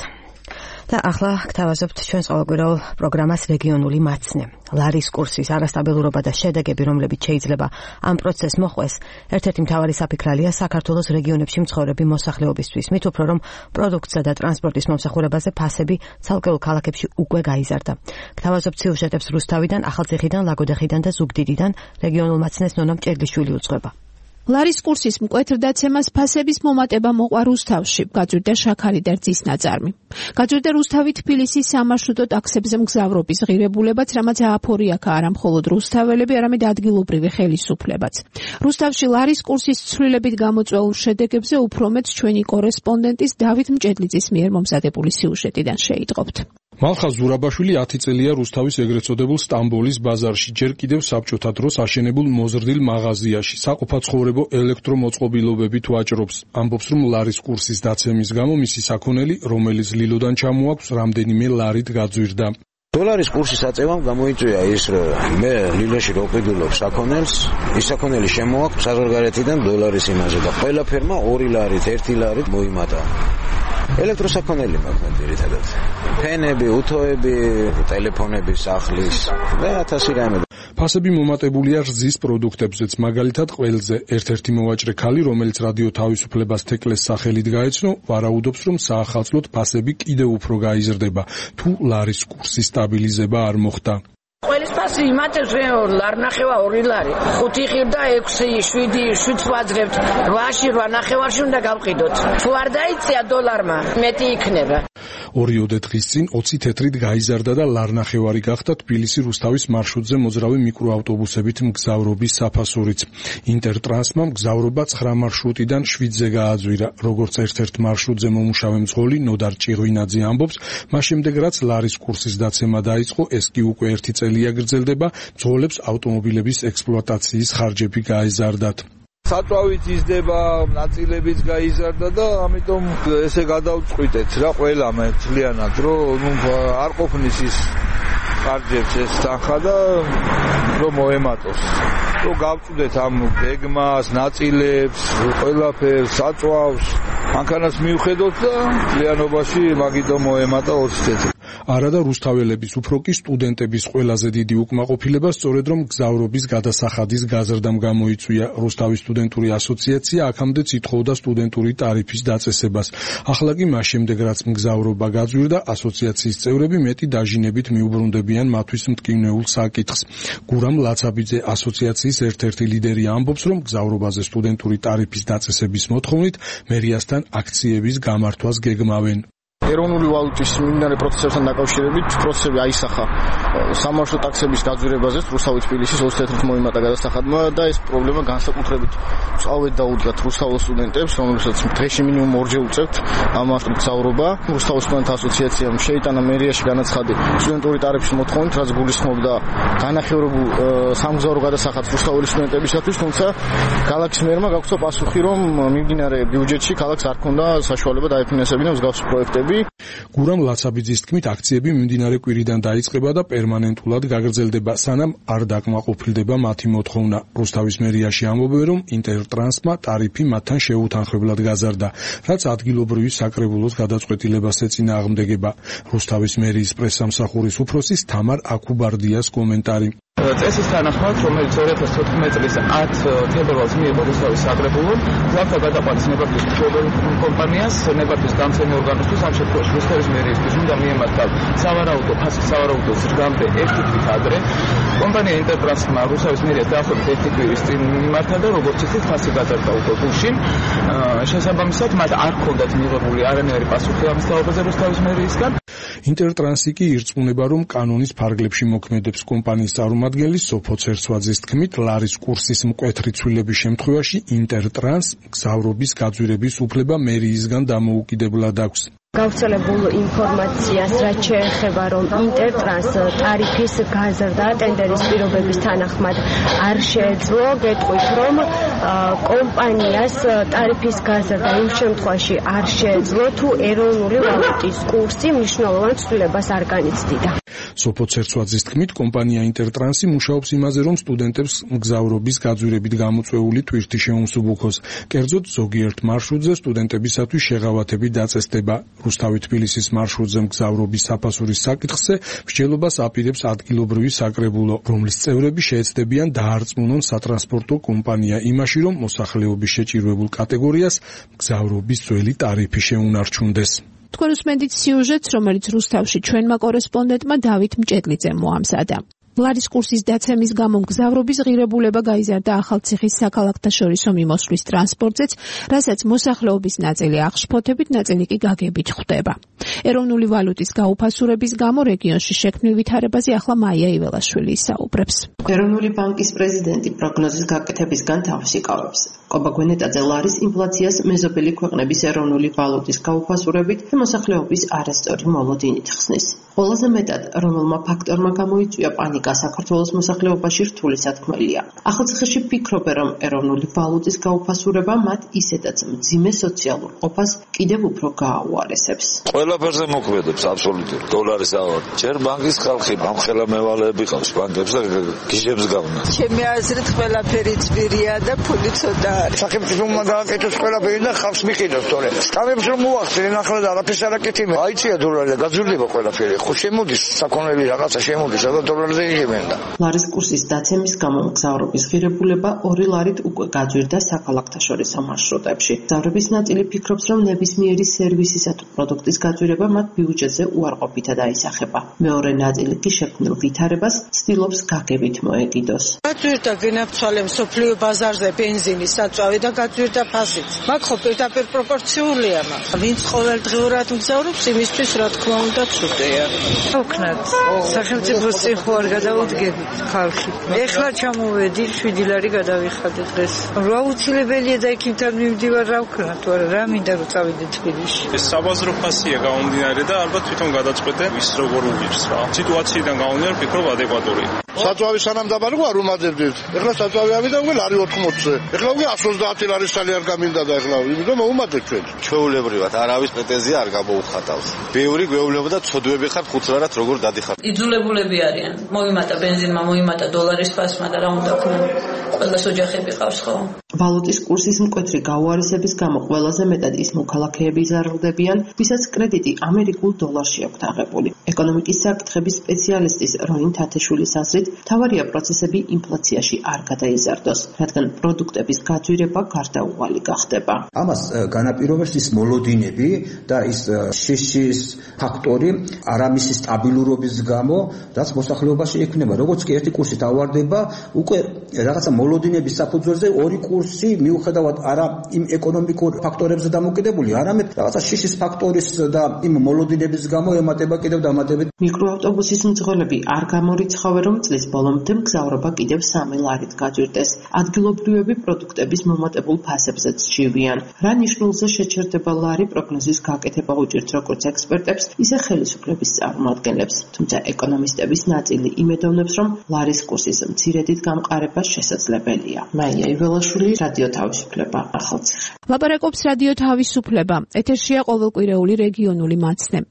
და ახლა გთავაზობთ ჩვენს ყოველკვირეულ პროგრამას რეგიონული მაცნე. ლარის კურსის არასტაბილურობა და შედეგები, რომლებიც შეიძლება ამ პროცესს მოხვეს, ერთ-ერთი მთავარი საფიქრალია საქართველოს რეგიონებში მცხოვრები მოსახლეობისთვის. მით უფრო, რომ პროდუქტსა და ტრანსპორტის მომსახურებაზე ფასები ცალკეულ ქალაქებში უკვე გაიზარდა. გთავაზობთ სიუჟეტებს რუსთავიდან, ახალციხიდან, ლაგოდეხიდან და ზუგდიდიდან. რეგიონულ მაცნეს ნონა მჭედლიშვილი უძღვება. ლარის კურსის მკვეთრდაცემას ფასების მომატება მოყვა რუსთავში, გაძვირდა შაქარი და რძის ნაწარმი. გაძვირდა რუსთავი თბილისის სამარშრუტო ტაქსებზე მგზავრობის ღირებულებაც, რამაც ააფორიაქა არა მხოლოდ რუსთაველები, არამედ ადგილობრივი ხელისუფლებაც. რუსთავში ლარის კურსის ცვლილებით გამოწვეულ შედეგებზე უფრო მეტ ჩვენი კორესპონდენტის დავით მჭედლიძის მიერ მომზადებული სიუჟეტიდან შეიტყობთ. მალხაზ ზურაბაშვილი ათი წელია რუსთავის ეგრეთ წოდებულ სტამბოლის ბაზარში, ჯერ კიდევ საბჭოთა დროს აშენებულ მოზრდილ მაღაზიაში საყოფაცხოვრებო ელექტრომოწყობილობებით ვაჭრობს. ამბობს, რომ ლარის კურსის დაცემის გამო მისი საქონელი, რომელიც ლილოდან ჩამოაქვს, რამდენიმე ლარით გაძვირდა. დოლარის კურსის აწევამ გამოიწვია ის, რომ მე ლილოში რო ყიდულობ საქონელს, ის საქონელი შემოაქვს საზღვარგარეთიდან დოლარის იმაზე და ყველა ფერმა ორი ლარით, ერთი ლარით მოიმატა. ელექტროსაქონელი მაქვს ძირითადად. ფენები, უთოები, ტელეფონები, სახლის და ათასი რამე. ფასები მომატებულია რძის პროდუქტებზეც, მაგალითად ყველზე. ერთ-ერთი მოვაჭრე ქალი, რომელიც რადიო თავისუფლებას თეკლეს სახელით გაეცნო, ვარაუდობს, რომ საახალწლოდ ფასები კიდევ უფრო გაიზრდება, თუ ლარის კურსის სტაბილიზება არ მოხდა. ყველის ფასი იმატებს ლარ ნახევა ორი ლარი. ხუთი ხირდა ექვსი, შვიდი, შვიდს ვაძღებთ. რვაში, რვა ნახევარში უნდა გავყიდოთ. თუ არ დაიწია დოლარმა, მეტი იქნება. ორიოდე დღის წინ ოცი თეთრით გაიზარდა და ლარნახევარი გახდა თბილისი რუსთავის მარშრუტზე მოძრავი მიკროავტობუსებით მგზავრობის საფასურიც. ინტერტრანსმა მგზავრობა ცხრა მარშრუტიდან შვიდზე გააძვირა. როგორც ერთ-ერთ მარშრუტზე მომუშავე მძღოლი ნოდარ ჭიღვინაძე ამბობს, მას შემდეგ რაც ლარის კურსის დაცემა დაიწყო, ეს კი უკვე ერთი წელია გრძელდება, მძღოლებს ავტომობილების ექსპლუატაციის ხარჯები გაეზარდათ. საწვავით იზრდება, ნაწილებიც გაიზარდა და ამიტომ ესე გადავწყვიტეთ რა ყველა მე ძალიანად, რომ არ ყოფნის ის ხარჯებს ეს თანხა და რომ მოემატოს. რომ გავწვდეთ ამ გეგმას, ნაწილებს, ყველაფერს, საწვავს მანქანას მივხედოთ და ლიანობაში მაგიტომ მოემატა ოცი წელი. არადა რუსთაველების უფრო კი სტუდენტების ყველაზე დიდი უკმაყოფილება სწორედ რომ მგზავრობის გადასახადის გაზრდამ გამოიწვია. რუსთავის სტუდენტური ასოციაცია აქამდე ითხოვდა სტუდენტური ტარიფის დაწესებას. ახლა კი მას შემდეგ რაც მგზავრობა გაძვირდა, ასოციაციის წევრები მეტი დაჟინებით მიუბრუნდებიან მათთვის მტკივნეულ საკითხს. გურამ ლაცაბიძე, ასოციაციის ერთ-ერთი ლიდერი, ამბობს, რომ მგზავრობაზე სტუდენტური ტარიფის დაწესების მოთხოვნით მერიასთან აქციების გამართვას გეგმავენ. ეროვნული ვალუტის მიმდინარე პროცესებთან დაკავშირებით პროცესები აისახა სამარშრუტო ტაქსების გაძვირებაზე რუსთავის თბილისის ოცდაათი მოიმატა გადასახადმა და ეს პრობლემა განსაკუთრებით წავედ დაუდგათ რუსთავის სტუდენტებს, რომლებსაც დღეში მინიმუმ ორჯერ უწევთ ამ მგზავრობა. რუსთავის სტუდენტთა ასოციაციამ შეიტანა მერიაში განაცხადი სტუდენტური ტარიფის მოთხოვნით, რაც გულისხმობდა განახევრებულ სამგზავრო გადასახადს რუსთავის სტუდენტებისათვის, თუმცა ქალაქის მერმა გაგვცო პასუხი, რომ მიმდინარე ბიუჯეტში ქალაქს არ ჰქონდა საშუალება დაეფინანსებინა მსგავსი პროექტები. გურამ ლაცაბიძის თქმით, აქციები მიმდინარე კვირიდან დაიწყება და პერმანენტულად გაგრძელდება, სანამ არ დაკმაყოფილდება მათი მოთხოვნა. რუსთავის მერიაში ამბობენ, რომ ინტერტრანსმა ტარიფი მათთან შეუთანხმებლად გაზარდა, რაც ადგილობრივი საკრებულოს გადაწყვეტილებას ეწინააღმდეგება. რუსთავის მერიის პრესსამსახურის უფროსის თამარ აკუბარდიას კომენტარი. წესის თანახმად, რომელიც ორი ათას თოთხმეტი წლის ათი თებერვალს მიიღო რუსთავის საკრებულომ, გზათა გადაყვანის ნებართვის მშობელი კომპანიას, ნებართვის დამცემი ორგანოსთვის, ამ შემთხვევაში რუსთავის მერიისთვის უნდა მიემართა სავარაუდო ფასი სავარაუდო ზრდამდე ერთი თვით ადრე. კომპანია ინტერტრანსმა რუსთავის მერიას დაახლოებით ერთი კვირის წინ მიმართა და როგორც იცით, ფასი გაძარცვა უკვე გუშინ. შესაბამისად, მათ არ ჰქონდათ მიღებული არანაირი პასუხი ამის თაობაზე რუსთავის მერიისგან. ინტერტრანსი კი ირწმუნება, რომ კანონის ფარგლებში მოქმედებს. კომპანიის წარმომადგენლის სოფო ცერსვაძის თქმით, ლარის კურსის მკვეთრი ცვლილების შემთხვევაში ინტერტრანს მგზავრობის გაძვირების უფლება მერიისგან დამოუკიდებლად აქვს. გავრცელებულ ინფორმაციას, რაც შეეხება, რომ ინტერტრანს ტარიფის გაზრდა ტენდერის პირობების თანახმად არ შეეძლო, გეტყვით, რომ კომპანიას ტარიფის გაზრდა იმ შემთხვევაში არ შეეძლო, თუ ეროვნული ვალუტის კურსი მნიშვნელოვან ცვლილებას არ განიცდიდა. სოფო ცერცვაძის თქმით, კომპანია ინტერტრანსი მუშაობს იმაზე, რომ სტუდენტებს მგზავრობის გაძვირებით გამოწვეული ტვირთი შეუმსუბუქოს. კერძოდ, ზოგიერთ მარშრუტზე სტუდენტებისათვის შეღავათები დაწესდება. რუსთავი თბილისის მარშრუტზე მგზავრობის საფასურის საკითხზე მსჯელობას აპირებს ადგილობრივი საკრებულო, რომლის წევრები შეეცდებიან დაარწმუნონ სატრანსპორტო კომპანია იმაში, რომ მოსახლეობის შეჭირვებულ კატეგორიას მგზავრობის ძველი ტარიფი შეუნარჩუნდეს. თქვენ უსმენთ სიუჟეტს, რომელიც რუსთავში ჩვენმა კორესპონდენტმა დავით მჭედლიძემ მოამზადა. ლარის კურსის დაცემის გამო მგზავრობის ღირებულება გაიზარდა ახალციხის საქალაქთაშორისო მიმოსვლის ტრანსპორტზეც, რასაც მოსახლეობის ნაწილი აღშფოთებით, ნაწილი კი გაგებით ხვდება. ეროვნული ვალუტის გაუფასურების გამო რეგიონში შექმნილ ვითარებაზე ახლა მაია იველაშვილი ისაუბრებს. ეროვნული ბანკის პრეზიდენტი პროგნოზის გაკეთებისგან თავს იკავებს. კობა გვენეტაძე ლარის ინფლაციას მეზობელი ქვეყნების ეროვნული ვალუტის გაუფასურებით და მოსახლეობის არასწორი მოლოდინით ხსნის. ყველაზე მეტად რომელმა ფაქტორმა გამოიწვია პანიკა საქართველოს მოსახლეობაში რთული სათქმელია. ახალციხეში ფიქრობენ, რომ ეროვნული ვალუტის გაუფასურება მათ ისედაც მძიმე სოციალურ ყოფას კიდევ უფრო გააუარესებს. ყველაფერზე მოქმედებს აბსოლუტურად. დოლარის ავად. ჯერ ბანკის ხალხი ამხელა მევალეები ყავს ბანკებს და გიჟებს გავნა. ჩემი აზრით ყველაფერი ძვირია და ფული ცოტა არის. სახელმწიფომა დააკეთოს ყველაფერი და ხალხს მიყიდოს, თორე სტამებს რომ მოახსნენ ახლა და არაფერს არ აკეთებენ. აიცია დოლარი და გაძვირდება ყველაფერი. ხო შემოდის საქონელი რაღაცა შემოდის, სადაც დოლარზე იღებენ და. ლარის კურსის დაცემის გამო მგზავრობის ღირებულება ორი ლარით უკვე გაძვირდა საქალაქთაშორისო მარშრუტებში. მგზავრების ნაწილი ფიქრობს, რომ ნებისმიერი სერვისისა თუ პროდუქტის გაძვირება მათ ბიუჯეტზე უარყოფითად აისახება. მეორე ნაწილი კი შექმნილ ვითარებას ცდილობს გაგებით მოეკიდოს. გაძვირდა გენაფცვალე მსოფლიო ბაზარზე ბენზინის საწვავი და გაძვირდა ფასიც. მაგ ხო პირდაპირ პროპორციულია მაგ. ვინც ყოველდღიურად მგზავრობს, იმისთვის რა თქმა უნდა ცუდია. ვქნათ სახელმწიფოს წინ ხო არ გადავუდგებით ხალხი. ეხლა ჩამოვედი, შვიდი ლარი გადავიხადე დღეს. რა აუცილებელია და იქიდან მივდივარ რა ვქნათ, არა რა მინდა რომ წავიდე თბილისში. ეს საბაზრო ფასია გამომდინარე და ალბათ თვითონ გადაწყვეტე ის როგორ უვიჭს რა. სიტუაციიდან გამომდინარე ვფიქრობ ადეკვატური ჩვეულებრივი. საწვავი სანამ დაბარგვა არ უმაძებდით. ეხლა საწვავი ავიდა უკვე ლარი ოთხმოცზე. ეხლა უკვე εκατს ოცდაათი ლარის სალი არ გამინდა და ეხლა იმიტომ მოუმატეთ ჩვენ. ჩვეულებრივად არავის პრეტენზია არ გამოუხატავს. ბევრი გვეუბნება და ცოდვები ხართ ხუთ ლარად როგორ დადიხართ. იძულებულები არიან. მოიმატა ბენზინმა, მოიმატა დოლარის ფასმა და რა უნდა ქნა. ყველას ოჯახები ყავს ხო? ვალუტის კურსის მკვეთრი გაუარესების გამო ყველაზე მეტად ის მოქალაქეები ზარალდებიან, ვისაც კრედიტი ამერიკულ დოლარში აქვთ აღებული. ეკონომიკის საკითხების სპეციალისტის როინ თათაშვილის აზრით, მთავარია პროცესები ინფლაციაში არ გადაიზარდოს, რადგან პროდუქტების გაძვირება გარდაუვალი გახდება. ამას განაპირობებს ის მოლოდინები და ის შიშის ფაქტორი არამისი სტაბილურობის გამო, რაც მოსახლეობაში ექნება. როგორც კი ერთი კურსი დავარდება, უკვე რაღაცა მოლოდინების საფუძველზე ორი კურსი მიუხედავად არა იმ ეკონომიკურ ფაქტორებზე დამოკიდებული, არამედ რაღაცა შიშის ფაქტორის და იმ მოლოდინების გამო ემატება კიდევ დამატებით. მიკროავტობუსის მძღოლები არ გამორიცხავენ, რომ წლის ბოლომდე მგზავრობა კიდევ სამი ლარით გაძვირდეს. ადგილობრივები პროდუქტების მომატებულ ფასებზეც ჯივიან. რა ნიშნულზე შეჩერდება ლარი პროგნოზის გაკეთება უჭირთ როგორც ექსპერტებს, ისე ხელისუფლების წარმომადგენლებს. თუმცა ეკონომისტების ნაწილი იმედოვნებს, რომ ლარის კურსის მცირედით გამყარება შესაძლებელია. მაია იველაშვილი, რადიო თავისუფლება, ახალციხე. ლაპარაკობს რადიო თავისუფლება. ეთერშია ყოველკვირეული რეგიონული მაცნე.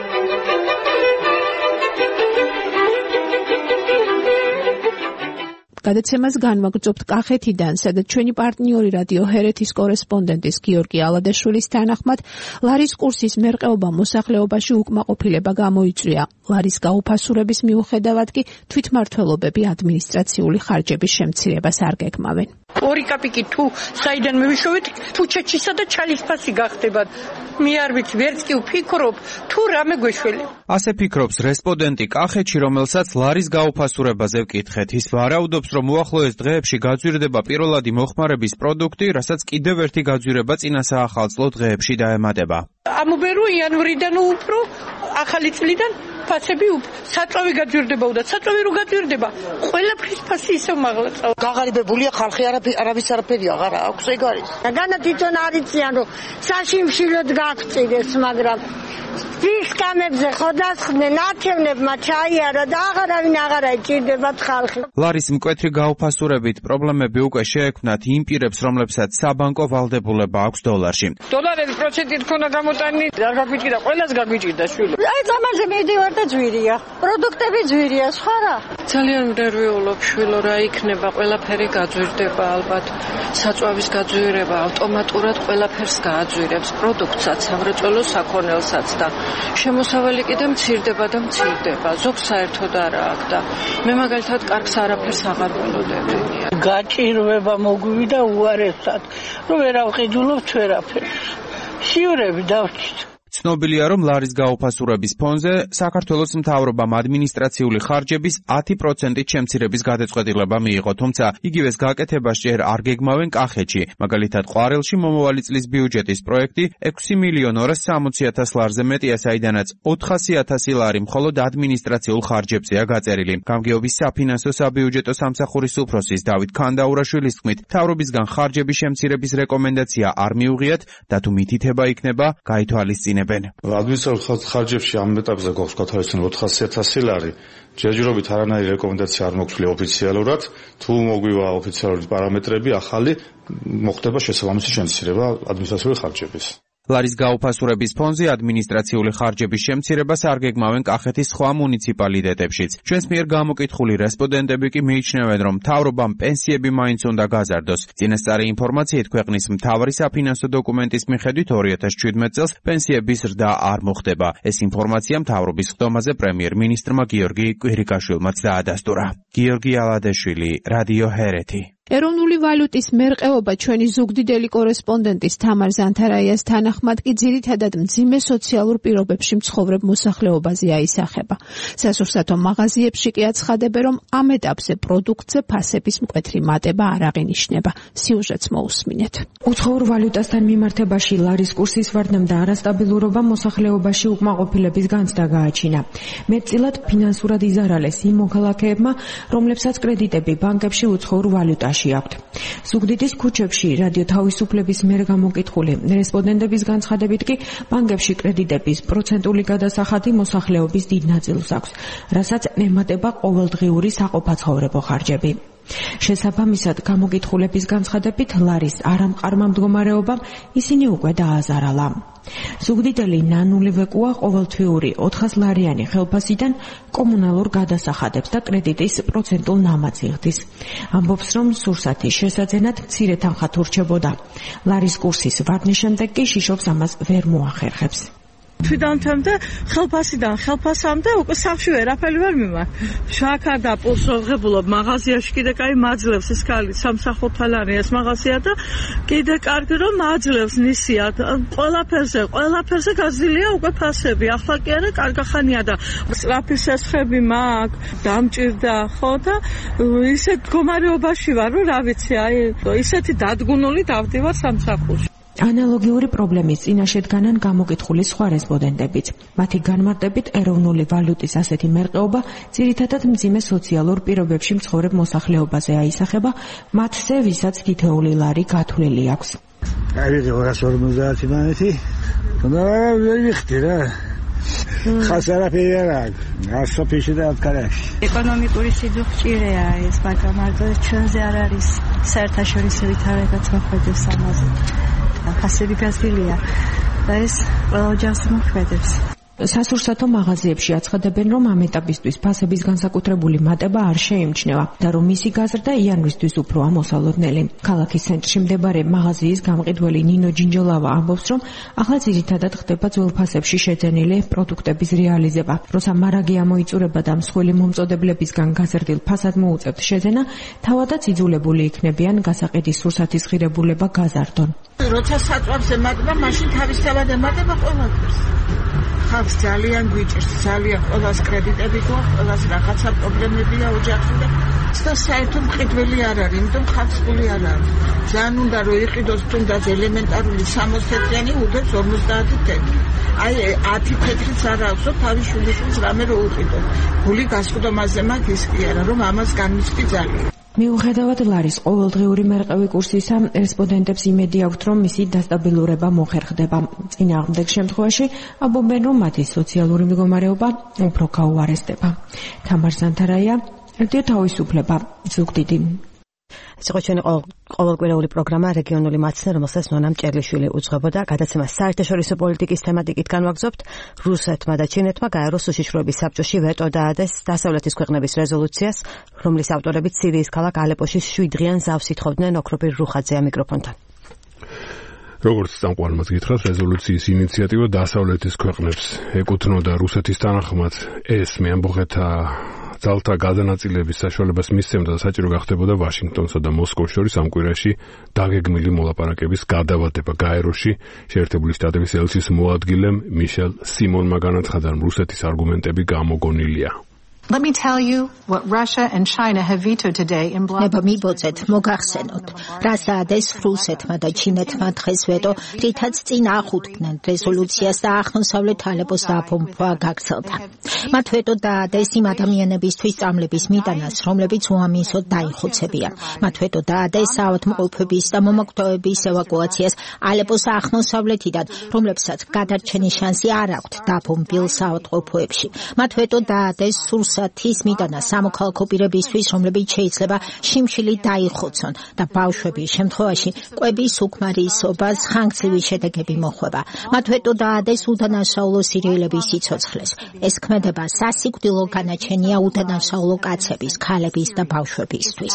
გადაცემას განვაგრძობთ კახეთიდან, სადაც ჩვენი პარტნიორი რადიო ჰერეთის კორესპონდენტის გიორგი ალადაშვილის თანახმად, ლარის კურსის მერყეობა მოსახლეობაში უკმაყოფილება გამოიწვია. ლარის გაუფასურების მიუხედავად კი თვითმმართველობები ადმინისტრაციული ხარჯების შემცირებას არ გეგმავენ. ორი კაპიკი თუ საიდან მივიშოვეთ, ფუჩეჩისა და ჩალის ფასი გახდებათ. მე არ ვიცი, ვერც კი ვფიქრობ, თუ რამე გვეშველება. ასე ფიქრობს რესპონდენტი კახეთში, რომელსაც ლარის გაუფასურებაზე ვკითხეთ. ის ვარაუდობს, რომ უახლოეს დღეებში გაძვირდება პირველადი მოხმარების პროდუქტი, რასაც კიდევ ერთი გაძვირება წინა საახალწლო დღეებში დაემატება. ამობერო იანვრიდან უფრო ახალი წლიდან ფასები საწვავი გაძვირდება და საწვავი რო გაძვირდება, ყველაფრის ფასი ისევ მაღლაცა. გაღარიბებულია ხალხი, არაფერს არაფერი აღარ აქვს, ეგ არის. განა თვითონ არიციან რომ საშიმშილოდ გაგწიდეს, მაგრამ ვისკამებზე ხოდასხდნენ ათევნებმა ჩაიარა და აღარავინ აღარ ეჭირდებათ ხალხი. ლარის მკვეთრი გაუფასურებით პრობლემები უკვე შეექმნათ იმ პირებს, რომლებსაც საბანკო ვალდებულება აქვს დოლარში. დოლარების პროცენტი თქონა გამოტანილი, არ გაგვიჭირდა, ყველას გაგვიჭირდა შვილო. აი ზამაზე მიდივარ და ძვირია. პროდუქტები ძვირია, სხვა რა. ძალიან მდერვიულობ შვილო, რა იქნება, ყველაფერი გაძვირდება ალბათ. საწვავის გაძვირება ავტომატურად ყველაფერს გააძვირებს, პროდუქტსაც, სამრეწველო საქონელსაც და შემოსავალი კიდე მცირდება და მცირდება. ზოგს საერთოდ არ აქვს და მე მაგალითად კარგს არაფერს აღარ ველოდები. გაჭირვება მოგვივიდა უარესად, რომ ვერ ავყიდულობთ ვერაფერს. შიურები დავჭით. ცნობილია, რომ ლარის გაუფასურების ფონზე საქართველოს მთავრობამ ადმინისტრაციული ხარჯების ათი პროცენტით შემცირების გადაწყვეტილება მიიღო, თუმცა იგივეს გაკეთებას ჯერ არ გეგმავენ კახეთში. მაგალითად, ყვარელში მომავალი წლის ბიუჯეტის პროექტი ექვსი მილიონ ორას სამოცი ათას ლარზე მეტია, საიდანაც ოთხასი ათასი ლარი მხოლოდ ადმინისტრაციულ ხარჯებზეა გაწერილი. გამგეობის საფინანსო საბიუჯეტო სამსახურის უფროსის დავით ქანდაურაშვილის თქმით, მთავრობისგან ხარჯების შემცირების რეკომენდაცია არ მიუღიათ და თუ მითითება იქნება, გაითვალისწინებენ. ადმინისტრაციულ ხარჯებში ამ ეტაპზე გვაქვს გათავისუფლებული ოთხასი ათასი ლარი. ჯერჯერობით არანაირი რეკომენდაცია არ მოგვცვლია ოფიციალურად, თუ მოგვივა ოფიციალური პარამეტრები ახალი, მოხდება შესაბამისი შემცირება ადმინისტრაციული ხარჯების. ლარის გაუფასურების ფონზე ადმინისტრაციული ხარჯების შემცირებას არ გეგმავენ კახეთის სხვა მუნიციპალიტეტებშიც. ჩვენს მიერ გამოკითხული რესპონდენტები კი მიიჩნევენ, რომ მთავრობამ პენსიები მაინც უნდა გაზარდოს. წინასწარი ინფორმაციით ქვეყნის მთავარი საფინანსო დოკუმენტის მიხედვით ორი ათას შვიდმეტ წელს პენსიების ზრდა არ მოხდება. ეს ინფორმაცია მთავრობის ხდომაზე პრემიერ-მინისტრმა გიორგი კვირიკაშვილმაც დაადასტურა. გიორგი ალადაშვილი, რადიო ჰერეთი. ეროვნული ვალუტის მერყეობა ჩვენი ზუგდიდელი კორესპონდენტის თამარ ზანთარაიას თანახმად კი ძირითადად მძიმე სოციალურ პირობებში მცხოვრებ მოსახლეობაზე აისახება. სასურსათო მაღაზიებში კი აცხადებენ, რომ ამ ეტაპზე პროდუქტზე ფასების მკვეთრი მატება არ აღინიშნება. სიუჟეტს მოусმინეთ. უცხოურ ვალუტასთან მიმართებაში ლარის კურსის ვარდნამ და არასტაბილურობა მოსახლეობაში უკმაყოფილების განცდა გააჩინა. მეტწილად ფინანსურად იზარალეს იმ მოქალაქეებმა, რომლებსაც კრედიტები ბანკებში უცხოურ ვალუტაში მიწაში აქვთ. ზუგდიდის ქუჩებში რადიო თავისუფლების მიერ გამოკითხული რესპონდენტების განცხადებით კი ბანკებში კრედიტების პროცენტული გადასახადი მოსახლეობის დიდ ნაწილს აქვს, რასაც ემატება ყოველდღიური საყოფაცხოვრებო ხარჯები. შესაბამისად, გამოკითხულების განცხადებით ლარის არამყარმა მდგომარეობამ ისინი უკვე დააზარალა. ზუგდიდელი ნანული ვეკუა ყოველთვიური ოთხას ლარიანი ხელფასიდან კომუნალურ გადასახადებს და კრედიტის პროცენტულ ნამats იღდის. ამბობს, რომ სურსათის შესაძენად მცირე თანხად ურჩებოდა. ლარის კურსის ვარდნის შემდეგ კი შიშობს ამას ვერ მოახერხებს. თვითონთემდე ხელფასიდან ხელფასამდე უკვე სახში ვერაფერი ვერ მიმარ. შაქარ და პულს ვღებულობ მაღაზიაში კიდე კაი მაძლევს ეს ქალი სამსახურთალანი ეს მაღაზია და კიდე კარგი რომ მაძლევს ნისია ყველაფერზე ყველაფერზე გაზრდილია უკვე ფასები. ახლა კი არა კარგახანია და სწრაფი სესხები მაქვს დამჭირდა ხო და ისეთ მდგომარეობაში ვარ რომ რა ვიცი აი ისეთი დადგუნული დავდივარ სამსახურში. ანალოგიური პრობლემის წინაშე დგანან გამოკითხული სხვა რესპონდენტებიც. მათი განმარტებით, ეროვნული ვალუტის ასეთი მერყეობა ძირითადად მძიმე სოციალურ პირობებში მცხოვრებ მოსახლეობაზე აისახება, მათზე, ვისაც თითოეული ლარი გათვლილი აქვს. ავიღე ორას ორმოცდაათი მანეთი. და ვერ ვიხდი რა. ხას არაფერი არ აქვს. გასოფიში და ათქარაში. ეკონომიკური სიძუხჭირეა ეს, მაგრამ მარტო ჩვენზე არ არის საერთაშორისო ვითარებაც მოქმედებს ამაზე. ფასები გაზრდილია და ეს ყველა ოჯახს მოქმედებს. სასურსათო მაღაზიებში აცხადებენ, რომ ამ ეტაპისთვის ფასების განსაკუთრებული მატება არ შეიმჩნევა და რომ მისი გაზრდა იანვრისთვის უფრო ამოსალოდნელი. ქალაქის ცენტრში მდებარე მაღაზიის გამყიდველი ნინო ჯინჯოლავა ამბობს, რომ ახლა ძირითადად ხდება ძველ ფასებში შეძენილი პროდუქტების რეალიზება. როცა მარაგი ამოიწურება და მსხვილი მომწოდებლებისგან გაზრდილ ფასად მოუწევთ შეძენა, თავადაც იძულებული იქნებიან გასაყიდის სურსათის ღირებულება გაზარდონ. როცა საწვავს ემატება, მაშინ თავისთავად ემატება ყველაფერს. ხალხს ძალიან გვიჭირს, ძალიან ყველას კრედიტები გვაქვს, ყველას რაღაცა პრობლემებია ოჯახში და საერთოდ მყიდველი არ არის, იმიტომ ხალხს ფული არ აქვს. ძალიან უნდა რომ იყიდოს თუნდაც ელემენტარული სამოცდათიანი უდებს ორმოცდაათი თეთრი. აი ათი თეთრიც არ აქვს, რომ თავის შვილიშვილს რამე რო უყიდოს. ფული გასხდომაზე მაქვს ის კი არა, რომ ამას განმისკი ძალიან. მიუხედავად ლარის ყოველდღიური მერყევი კურსისა, რესპონდენტებს იმედი აქვთ, რომ მისი დასტაბილურება მოხერხდება. წინააღმდეგ შემთხვევაში ამბობენ, რომ მათი სოციალური მდგომარეობა უფრო გაუარესდება. თამარ ზანთარაია, რადიო თავისუფლება, ზუგდიდი. ეს იყო ჩვენი ყოველკვირეული პროგრამა რეგიონული მაცნე, რომელსაც ნონა მჭერლიშვილი უძღვებოდა. გადაცემას საერთაშორისო პოლიტიკის თემატიკით განვაგრძობთ. რუსეთმა და ჩინეთმა გაეროს უშიშროების საბჭოში ვეტო დაადეს დასავლეთის ქვეყნების რეზოლუციას, რომლის ავტორებიც სირიის ქალაქ ალეპოში შვიდდღიან ზავს ითხოვდნენ. ოქროპირ რუხაძეა მიკროფონთან. როგორც წამყვანმაც გითხრათ, რეზოლუციის ინიციატივა დასავლეთის ქვეყნებს ეკუთვნოდა რუსეთის თანახმად. ეს მეამბოხეთა ძალთა გადანაწილების საშუალებას მისცემდა და საჭირო გახდებოდა ვაშინგტონსა და მოსკოვს შორის ამ კვირაში დაგეგმილი მოლაპარაკების გადავადება გაეროში. შეერთებული შტატების ელჩის მოადგილემ მიშელ სიმონმა განაცხადა, რომ რუსეთის არგუმენტები გამოგონილია. Let me tell you what Russia and China have vetoed today in block. ნება მიბოძეთ, მოგახსენოთ, რა საადეს რუსეთმა და ჩინეთმა დღეს ვეტო, რითაც წინ ახუდგნენ რეზოლუციას და აღმოსავლეთ ალეპოს დაბომბვა გაგრძელდა. მათ ვეტო დაადეს იმ ადამიანებისთვის წამლების მიტანას, რომლებიც უამისოდ დაიხოცებიან. მათ ვეტო დაადეს საავადმყოფობის და მომაკვდავების ევაკუაციას ალეპოს აღმოსავლეთიდან, რომლებსაც გადარჩენის შანსი არ აქვთ დაბომბილ საავადმყოფოებში. მათ ვეტო დაადეს სურსათის მიტანა სამოქალაქო პირებისთვის, რომლებიც შეიძლება შიმშილი დაიხოცონ და ბავშვების შემთხვევაში კვების უკმარისობას ხანგრძლივი შედეგები მოხვება. მათ ვეტო დაადეს უდანაშაულო სირიელების სიცოცხლეს. ეს ქმედება სასიკვდილო განაჩენია უდანაშაულო კაცების, ქალების და ბავშვებისთვის.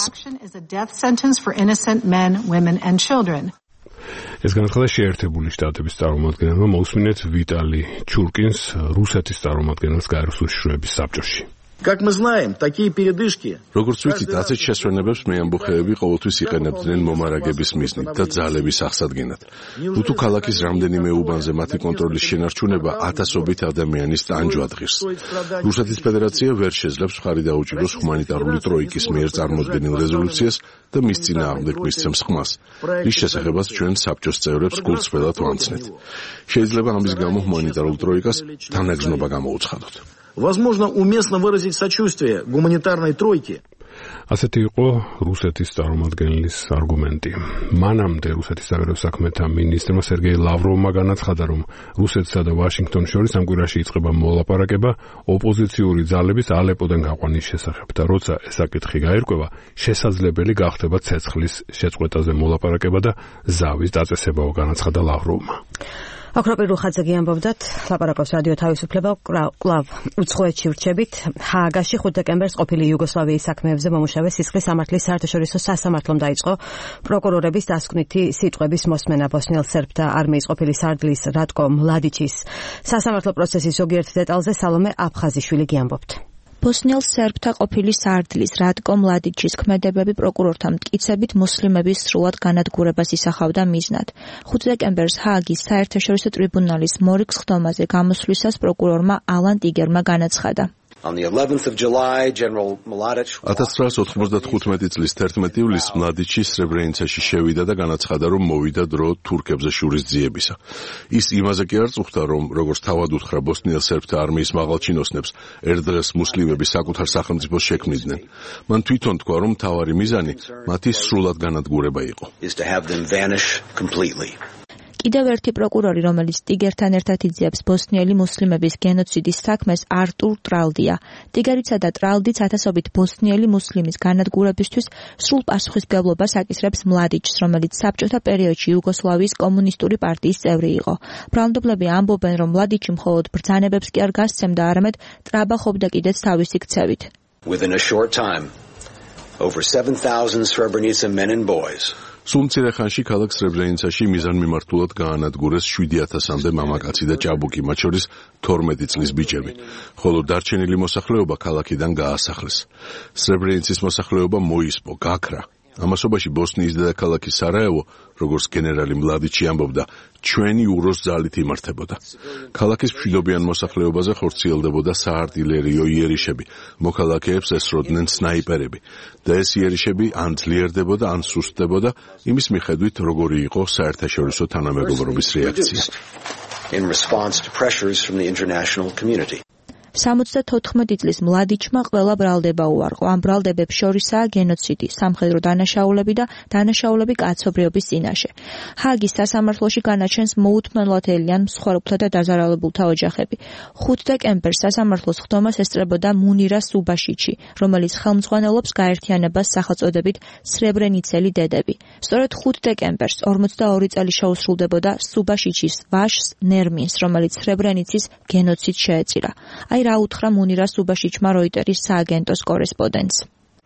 ეს განაცხადა შეერთებული შტატების წარმომადგენელმა. მოусმინეთ ვიტალი ჩურკინს, რუსეთის წარმომადგენელს გაეროს უშიშროების საბჭოში. Как мы знаем, такие передышки. როგორც ვიცით, ასეთ შესვენებებს მეამბოხეები ყოველთვის იყენებდნენ მომარაგების მიზნით და ძალების აღსადგენად. უთუ ქალაქის რამდენიმე უბანზე მათი კონტროლის შენარჩუნება ათასობით ადამიანის ტანჯვა დღირს. რუსეთის ფედერაცია ვერ შეძლებს მხარი დაუჭიროს ჰუმანიტარული ტროიკის მიერ წარმოქმნილ რეზოლუციას და მის წინააღმდეგ მისცემს ხმას. რის შესახებაც ჩვენ საბჭოს წევრებს გულწრფელად ვამცნეთ. შეიძლება ამის გამო ჰუმანიტარულ ტროიკას თანაგზნობა გამოუცხადოთ. Возможно, уместно выразить сочувствие гуманитарной тройке. ასეთი იყო რუსეთის წარმომადგენლის არგუმენტი. მანამდე რუსეთის საგარეო საქმეთა მინისტრმა სერგეი ლავროვმა განაცხადა, რომ რუსეთსა და ვაშინგტონს შორის ამ კვირაში იწყება მოლაპარაკება ოპოზიციური ძალების ალეპოდან გაყვანის შესახებ და როცა ეს საკითხი გაირკვევა, შესაძლებელი გახდება ცეცხლის შეწყვეტაზე მოლაპარაკება და ზავის დაწესებაო, განაცხადა ლავროვმა. აკროპი რუხაძე ამბობდათ, ლაპარაკობს რადიო თავისუფლება კლავ უცხოეთში ვრჩებით. ჰააგაში ხუთი დეკემბერს ყოფილი იუგოსლავიის საქმეებზე მომუშავე სისხლის სამართლის საერთაშორისო სასამართლომ დაიწყო პროკურორების დასკვნითი სიტყვების მოსმენა ბოსნიელ სერბთა არმიის ყოფილი სარდლის რატკო მლადიჩის სასამართლო პროცესის ზოგიერთ დეტალზე სალომე აფხაზიშვილი გიამბობთ. ბოსნიელ სერბთა ყოფილი სარდლის რატკო მლადიჩის ქმედებები პროკურორთა მტკიცებით მუსლიმების სრულად განადგურებას ისახავდა მიზნად. ხუთი დეკემბერს ჰააგის საერთაშორისო ტრიბუნალის მორიგ სხდომაზე გამოსვლისას პროკურორმა ალან ტიგერმა განაცხადა. ათას ცხრაას ოთხმოცდათხუთმეტი წლის თერთმეტი ივლისს მლადიჩი სრებრენიცაში შევიდა და განაცხადა, რომ მოვიდა დრო თურქებზე შურისძიებისა. ის იმაზე კი არ წუხდა, რომ როგორც თავად უთხრა ბოსნიელ სერბთა არმიის მაღალჩინოსნებს, ერთ დღეს მუსლიმები საკუთარ სახელმწიფოს შექმნიდნენ. მან თვითონ თქვა, რომ მთავარი მიზანი მათი სრულად განადგურება იყო. კიდევ ერთი პროკურორი, რომელიც ტიგერთან ერთად იძიებს ბოსნიელი მუსლიმების გენოციდის საქმეს, არტურ ტრალდია. ტიგერიცა და ტრალდიც ათასობით ბოსნიელი მუსლიმის განადგურებისთვის სრულ პასუხისმგებლობას აკისრებს მლადიჩს, რომელიც საბჭოთა პერიოდში იუგოსლავიის კომუნისტური პარტიის წევრი იყო. ბრალმდებლები ამბობენ, რომ მლადიჩი მხოლოდ ბრძანებებს კი არ გასცემდა, არამედ ტრაბახობდა კიდეც თავისი ქცევით. Within a short time, over seven thousand Srebrenica men and boys სულ მცირე ხანში ქალაქ სრებრენიცაში მიზანმიმართულად გაანადგურეს შვიდი ათასამდე მამაკაცი და ჭაბუკი, მათ შორის თორმეტი წლის ბიჭები, ხოლო დარჩენილი მოსახლეობა ქალაქიდან გაასახლეს. სრებრენიცის მოსახლეობა მოისპო, გაქრა. ამასობაში ბოსნიის დედაქალაქი სარაევო, როგორც გენერალი მლადიჩი ამბობდა, ჩვენი უროს ძალით იმართებოდა. ქალაქის მშვიდობიან მოსახლეობაზე ხორციელდებოდა საარტილერიო იერიშები, მოქალაქეებს ესროდნენ სნაიპერები და ეს იერიშები ან ძლიერდებოდა, ან სუსტდებოდა, იმის მიხედვით, როგორი იყო საერთაშორისო თანამეგობრობის რეაქცია. in response to pressures from the international community. სამოცდათოთხმეტი წლის მლადიჩმა ყველა ბრალდება უარყო. ამ ბრალდებებს შორისაა გენოციდი, სამხედრო დანაშაულები და დანაშაულები კაცობრიობის წინაშე. ჰააგის სასამართლოში განაჩენს მოუთმენლად ელიან მსხვერპლთა და დაზარალებულთა ოჯახები. ხუთი დეკემბერს სასამართლოს ხდომას ესწრებოდა მუნირა სუბაშიჩი, რომელიც ხელმძღვანელობს გაერთიანებას სახელწოდებით სრებრენიცელი დედები. სწორედ ხუთი დეკემბერს ორმოცდაორი წელი შეუსრულდებოდა სუბაშიჩის ვაჟს ნერმინს, რომელიც სრებრენიცის გენოციდს შეეწირა. აი რა უთხრა მუნირა სუბაშიჩმა როიტერის სააგენტოს კორესპონდენტს.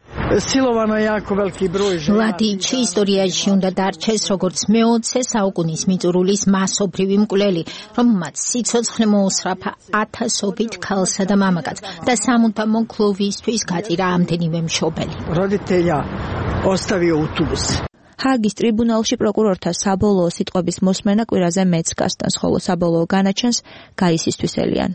მლადიჩი ისტორიაში უნდა დარჩეს როგორც მეოცე საუკუნის მიწურულის მასობრივი მკვლელი, რომელმაც სიცოცხლე მოუსწრაფა ათასობით ქალსა და მამაკაცს და სამუდამო გლოვისთვის გაწირა ამდენივე მშობელი. ჰააგის ტრიბუნალში პროკურორთა საბოლოო სიტყვების მოსმენა კვირაზე მეც გასტანს, ხოლო საბოლოო განაჩენს გაისისთვის ელიან.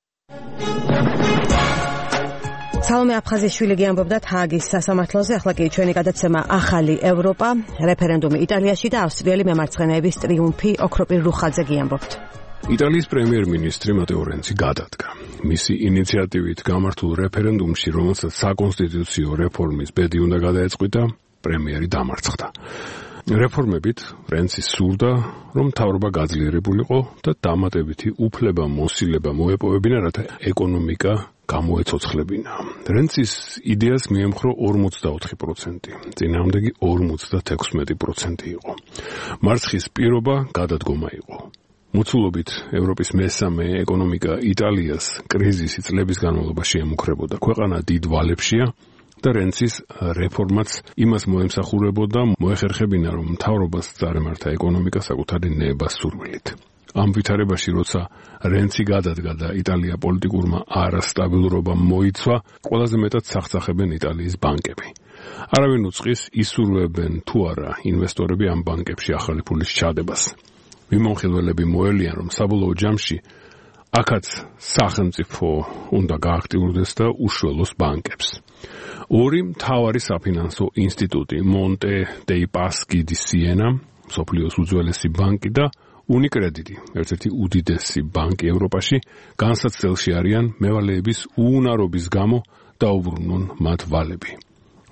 სალომე აფხაზიშვილი გიამბობდათ ჰააგის სასამართლოზე. ახლა კი ჩვენი გადაცემა ახალი ევროპა, რეფერენდუმი იტალიაში და ავსტრიელი მემარცხენეების ტრიუმფი. ოქროპი რუხაძე გიამბობთ. იტალიის პრემიერ-მინისტრი მატეო რენცი გადადგა. მისი ინიციატივით გამართულ რეფერენდუმში, რომელსაც საკონსტიტუციო რეფორმის ბედი უნდა გადაეწყვიტა, პრემიერი დამარცხდა. რეფორმებით რენცი სურდა, რომ მთავრობა გაძლიერებულიყო და დამატებითი უფლება მოსილება მოეპოვებინა, რათა ეკონომიკა გამოეცოცხლებინა. რენცის იდეას მიემხრო ორმოცდაოთხი პროცენტი, წინააღმდეგი ორმოცდათექვსმეტი პროცენტი იყო. მარცხის პირობა გადადგომა იყო. მოცულობით ევროპის მესამე ეკონომიკა იტალიას კრიზისი წლების განმავლობაში ემუქრებოდა. ქვეყანა დიდ ვალებშია და რენცის რეფორმაც იმას მოემსახურებოდა, მოეხერხებინა, რომ მთავრობას წარემართა ეკონომიკა საკუთარი ნებასურვილით. ამ ვითარებაში, როცა რენცი გადადგა და იტალია პოლიტიკურმა არასტაბილურობამ მოიცვა, ყველაზე მეტად სახსახებენ იტალიის ბანკები. არავინ უწყის ისურვებენ თუ არა ინვესტორები ამ ბანკებში ახალი ფულის ჩადებას. მიმოხილველები მოელიან, რომ საბოლოო ჯამში აქაც სახელმწიფო უნდა გააქტიურდეს და უშველოს ბანკებს. ორი მთავარი საფინანსო ინსტიტუტი, მონტე დეი პასკი დი სიენა, მსოფლიოს უძველესი ბანკი და უნიკრედიტი, ერთ-ერთი უდიდესი ბანკი ევროპაში, განსაცდელში არიან მევალეების უუნარობის გამო დაუბრუნონ მათ ვალები.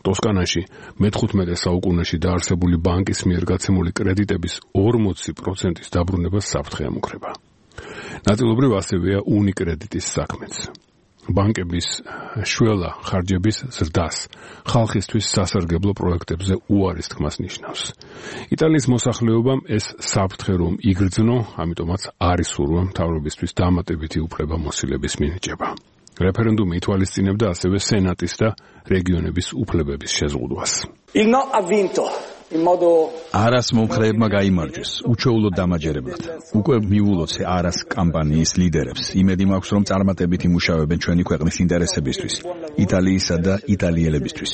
ტოსკანაში მეთხუთმეტე საუკუნეში დაარსებული ბანკის მიერ გაცემული კრედიტების ორმოცი პროცენტის დაბრუნებას საფრთხე ემუქრება. ნაწილობრივ ასევეა უნიკრედიტის საქმეც. ბანკების შველა ხარჯების ზრდას ხალხისთვის სასარგებლო პროექტებზე უარის თქმას ნიშნავს. იტალიის მოსახლეობამ ეს საფრთხე რომ იგრძნო, ამიტომაც არ ისურვა მთავრობისთვის დამატებითი უფლებამოსილების მინიჭება. რეფერენდუმი ითვალისწინებდა ასევე სენატის და რეგიონების უფლებების შეზღუდვას. არას მომხრეებმა გაიმარჯვეს, უჩვეულოდ დამაჯერებლად. უკვე მიულოც არას კამპანიის ლიდერებს. იმედი მაქვს, რომ წარმატებით იმუშავებენ ჩვენი ქვეყნის ინტერესებისთვის, იტალიისა და იტალიელებისთვის.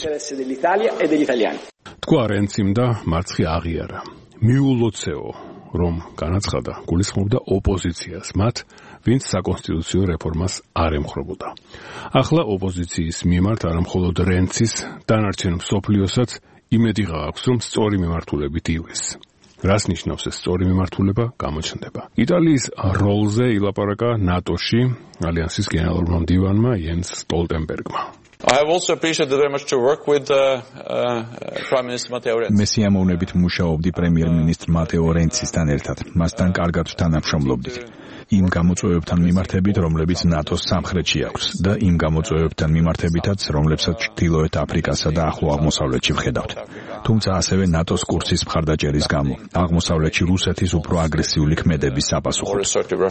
თქვა რენციმ და მარცხი აღიარა. მიულოცეო, რომ განაცხადა, გულისხმობდა ოპოზიციას, მათ, ვინც საკონსტიტუციო რეფორმას არ ემხრობოდა. ახლა ოპოზიციის მიმართ არამხოლოდ რენცის, დანარჩენ მსოფლიოსაც იმედი გააქვს, რომ სწორი მიმართულებით ივლის. რას ნიშნავს ეს სწორი მიმართულება? გამოჩნდება. იტალიის როლზე ilaparaqa ნატოში ალიანსის გენერალურმა მდივანმა იენს სტოლტენბერგმა. I have also appreciated very much to work with uh, uh, Prime Minister Matteo Renzi. მე სიამოვნებით მუშაობდი პრემიერ-მინისტრ მატეო რენცისთან ერთად. მასთან კარგად თანამშრომლობდით. იმ გამოწვევებთან მიმართებით, რომლებიც ნატოს სამხრეთში აქვს და იმ გამოწვევებთან მიმართებითაც, რომლებსაც ჩრდილოეთ აფრიკასა და ახლო აღმოსავლეთში ვხედავთ. თუმცა ასევე ნატოს კურსის მხარდაჭერის გამო, აღმოსავლეთში რუსეთის უფრო აგრესიული ქმედების საპასუხოდ.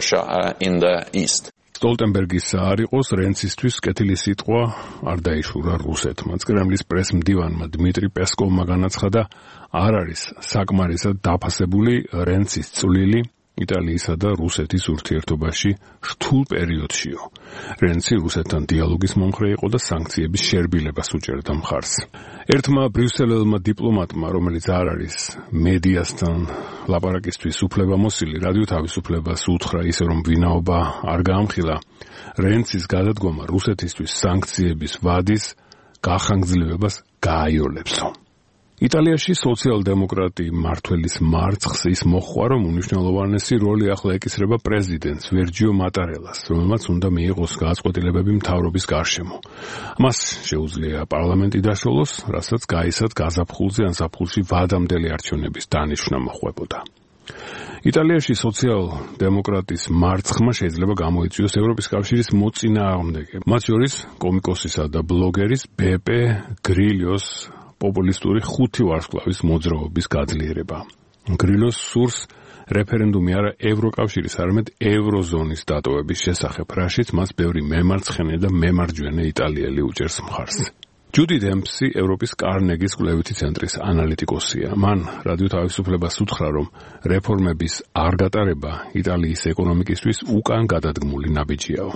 სტოლტენბერგის არ იყოს რენცისთვის კეთილი სიტყვა არ დაიშურა რუსეთმა. კრემლის პრეს-მდივანმა დმიტრი პესკოვმა განაცხადა, არ არის საკმარისად დაფასებული რენცის წვლილი იტალიისა და რუსეთის ურთიერთობაში რთულ პერიოდშიო. რენცი რუსეთთან დიალოგის მომხრე იყო და სანქციების შერბილებას უჭერდა მხარს. ერთმა ბრიუსელელმა დიპლომატმა, რომელიც არ არის მედიასთან ლაპარაკისთვის უფლებამოსილი, რადიო თავისუფლებას უთხრა ისე რომ ვინაობა არ გაამხილა, რენცის გადადგომა რუსეთისთვის სანქციების ვადის გახანგრძლივებას გააიოლებსო. იტალიაში სოციალ-დემოკრატი მმართველის მარცხს ის მოჰყვა, რომ უნიშნელოვანესი როლი ახლა ეკისრება პრეზიდენტს ვერჯიო მატარელას, რომელმაც უნდა მიიღოს გადაწყვეტილებები მთავრობის გარშემო. მას შეუძლია პარლამენტი დაშლოს, რასაც გაისად გაზაფხულზე ან ზაფხულში ვადამდელი არჩევნების დანიშვნა მოჰყვებოდა. იტალიაში სოციალ-დემოკრატის მარცხმა შეიძლება გამოიწვიოს ევროპის კავშირის მოწინააღმდეგე, მათ შორის კომიკოსისა და ბლოგერის ბეპე გრილიოს პოპულისტური ხუთი ვარსკვლავის მოძრაობის გაძლიერება. გრილოს სურს რეფერენდუმი არა ევროკავშირის, არამედ ევროზონის დატოვების შესახებ, რაშიც მას ბევრი მემარცხენე და მემარჯვენე იტალიელი უჭერს მხარს. ჯუდი დემპსი ევროპის კარნეგის კვლევითი ცენტრის ანალიტიკოსია. მან რადიო თავისუფლებას უთხრა, რომ რეფორმების არ გატარება იტალიის ეკონომიკისთვის უკან გადადგმული ნაბიჯიაო.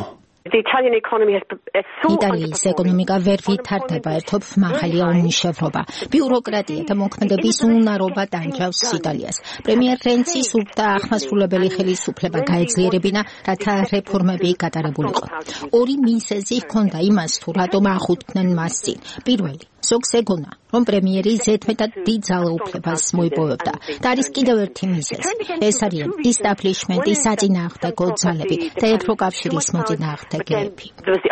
იტალიის ეკონომიკა ვერ ვითარდება, ერთობ მაღალია უმუშევრობა. ბიუროკრატია და მოქმედების უნარობა ტანჯავს იტალიას. პრემიერ რენცი სურდა ახმასრულებელი ხელისუფლება გაეძლიერებინა, რათა რეფორმები გატარებულიყო. ორი მიზეზი ჰქონდა იმას, თუ რატომ ახუტდნენ მას წინ. პირველი, ზოგს ეგონა, რომ პრემიერი ზედმეტად დიდ ძალაუფლებას მოიპოვებდა. და არის კიდევ ერთი მიზეზი. ეს არიან ისტაბლიშმენტი, საწინააღმდეგო ძალები და ევროკავშირის მოწინააღმდეგეები.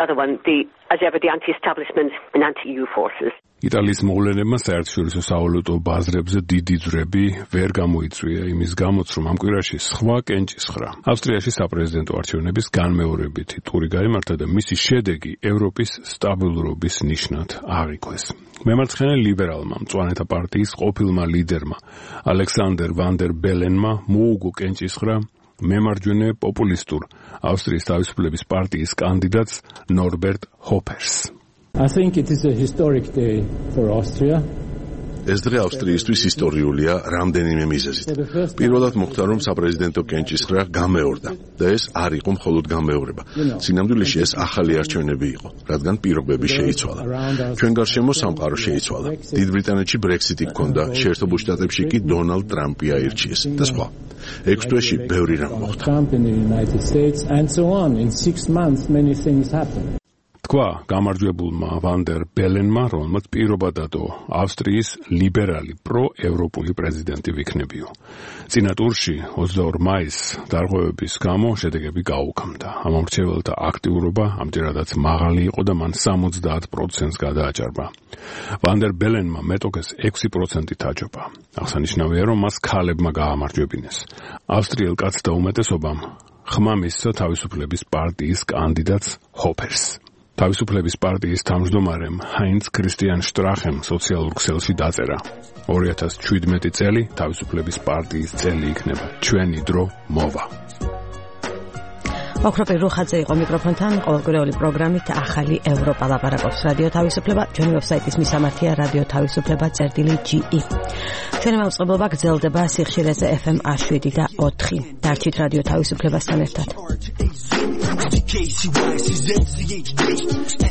იტალიის მოვლენებმა საერთაშორისო სავალუტო ბაზრებზე დიდი ძვრები ვერ გამოიწვია იმის გამოც, რომ ამ კვირაში სხვა კენჭისხრა. ავსტრიაში საპრეზიდენტო არჩევნების განმეორებითი ტური გაიმართა და მისი შედეგი ევროპის სტაბილურობის ნიშნად აღიქვეს. მემარცხენე ლიბერალმა მწვანეთა პარტიის ყოფილმა ლიდერმა ალექსანდერ ვან დერ ბელენმა მოუგო კენჭისხრა მემარჯვენე პოპულისტურ ავსტრიის თავისუფლების პარტიის კანდიდატს ნორბერტ ჰოფერს. I think it is a historic day for Austria. ეს დღე ავსტრიისთვის ისტორიულია რამდენიმე მიზეზით. პირველად მოხდა, რომ საპრეზიდენტო კენჭისხრა გამეორდა და ეს არ იყო მხოლოდ გამეორება. სინამდვილეში ეს ახალი არჩევნები იყო, რადგან პირობები შეიცვალა. ჩვენ გარშემო სამყარო შეიცვალა. დიდ ბრიტანეთში ბრექსიტი ჰქონდა, შეერთებულ შტატებში კი დონალდ ტრამპი აირჩიეს და სხვა. ექვს თვეში ბევრი რამ მოხდა. თქვა გამარჯვებულმა ვანდერ ბელენმა, რომელმაც პირობა დადო ავსტრიის ლიბერალი პროევროპული პრეზიდენტი ვიქნებიო. წინა ტურში ოცდაორ მაისს დარღვევების გამო შედეგები გაუქმდა. ამომრჩეველთა აქტიურობა ამჯერადაც მაღალი იყო და მან სამოცდაათ პროცენტს გადააჭარბა. ვანდერ ბელენმა მეტოქეს ექვსი პროცენტით აჯობა. აღსანიშნავია, რომ მას ქალებმა გაამარჯვებინეს. ავსტრიელ კაცთა უმეტესობამ ხმა მისცა თავისუფლების პარტიის კანდიდატს ჰოფერს. თავისუფლების პარტიის თავმჯდომარემ ჰაინც ქრისტიან შტრახემ სოციალურ ქსელში დაწერა: ორი ათას შვიდმეტი წელი თავისუფლების პარტიის წელი იქნება. ჩვენი დრო მოვა. ოქროპირ რუხაძე იყო მიკროფონთან. ყოველკვირეული პროგრამით ახალი ევროპა ლაპარაკობს რადიო თავისუფლება. ჩვენი ვებსაიტის მისამართია რადიო თავისუფლება წერტილი ჯი ი. ჩვენი მაუწყებლობა გრძელდება სიხშირეზე ეფ ემ შვიდი და ოთხი. დარჩით radiyo თავისუფლებასთან ერთად.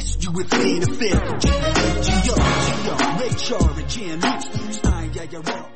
Ray Charlie, Jam, I, yeah, yeah,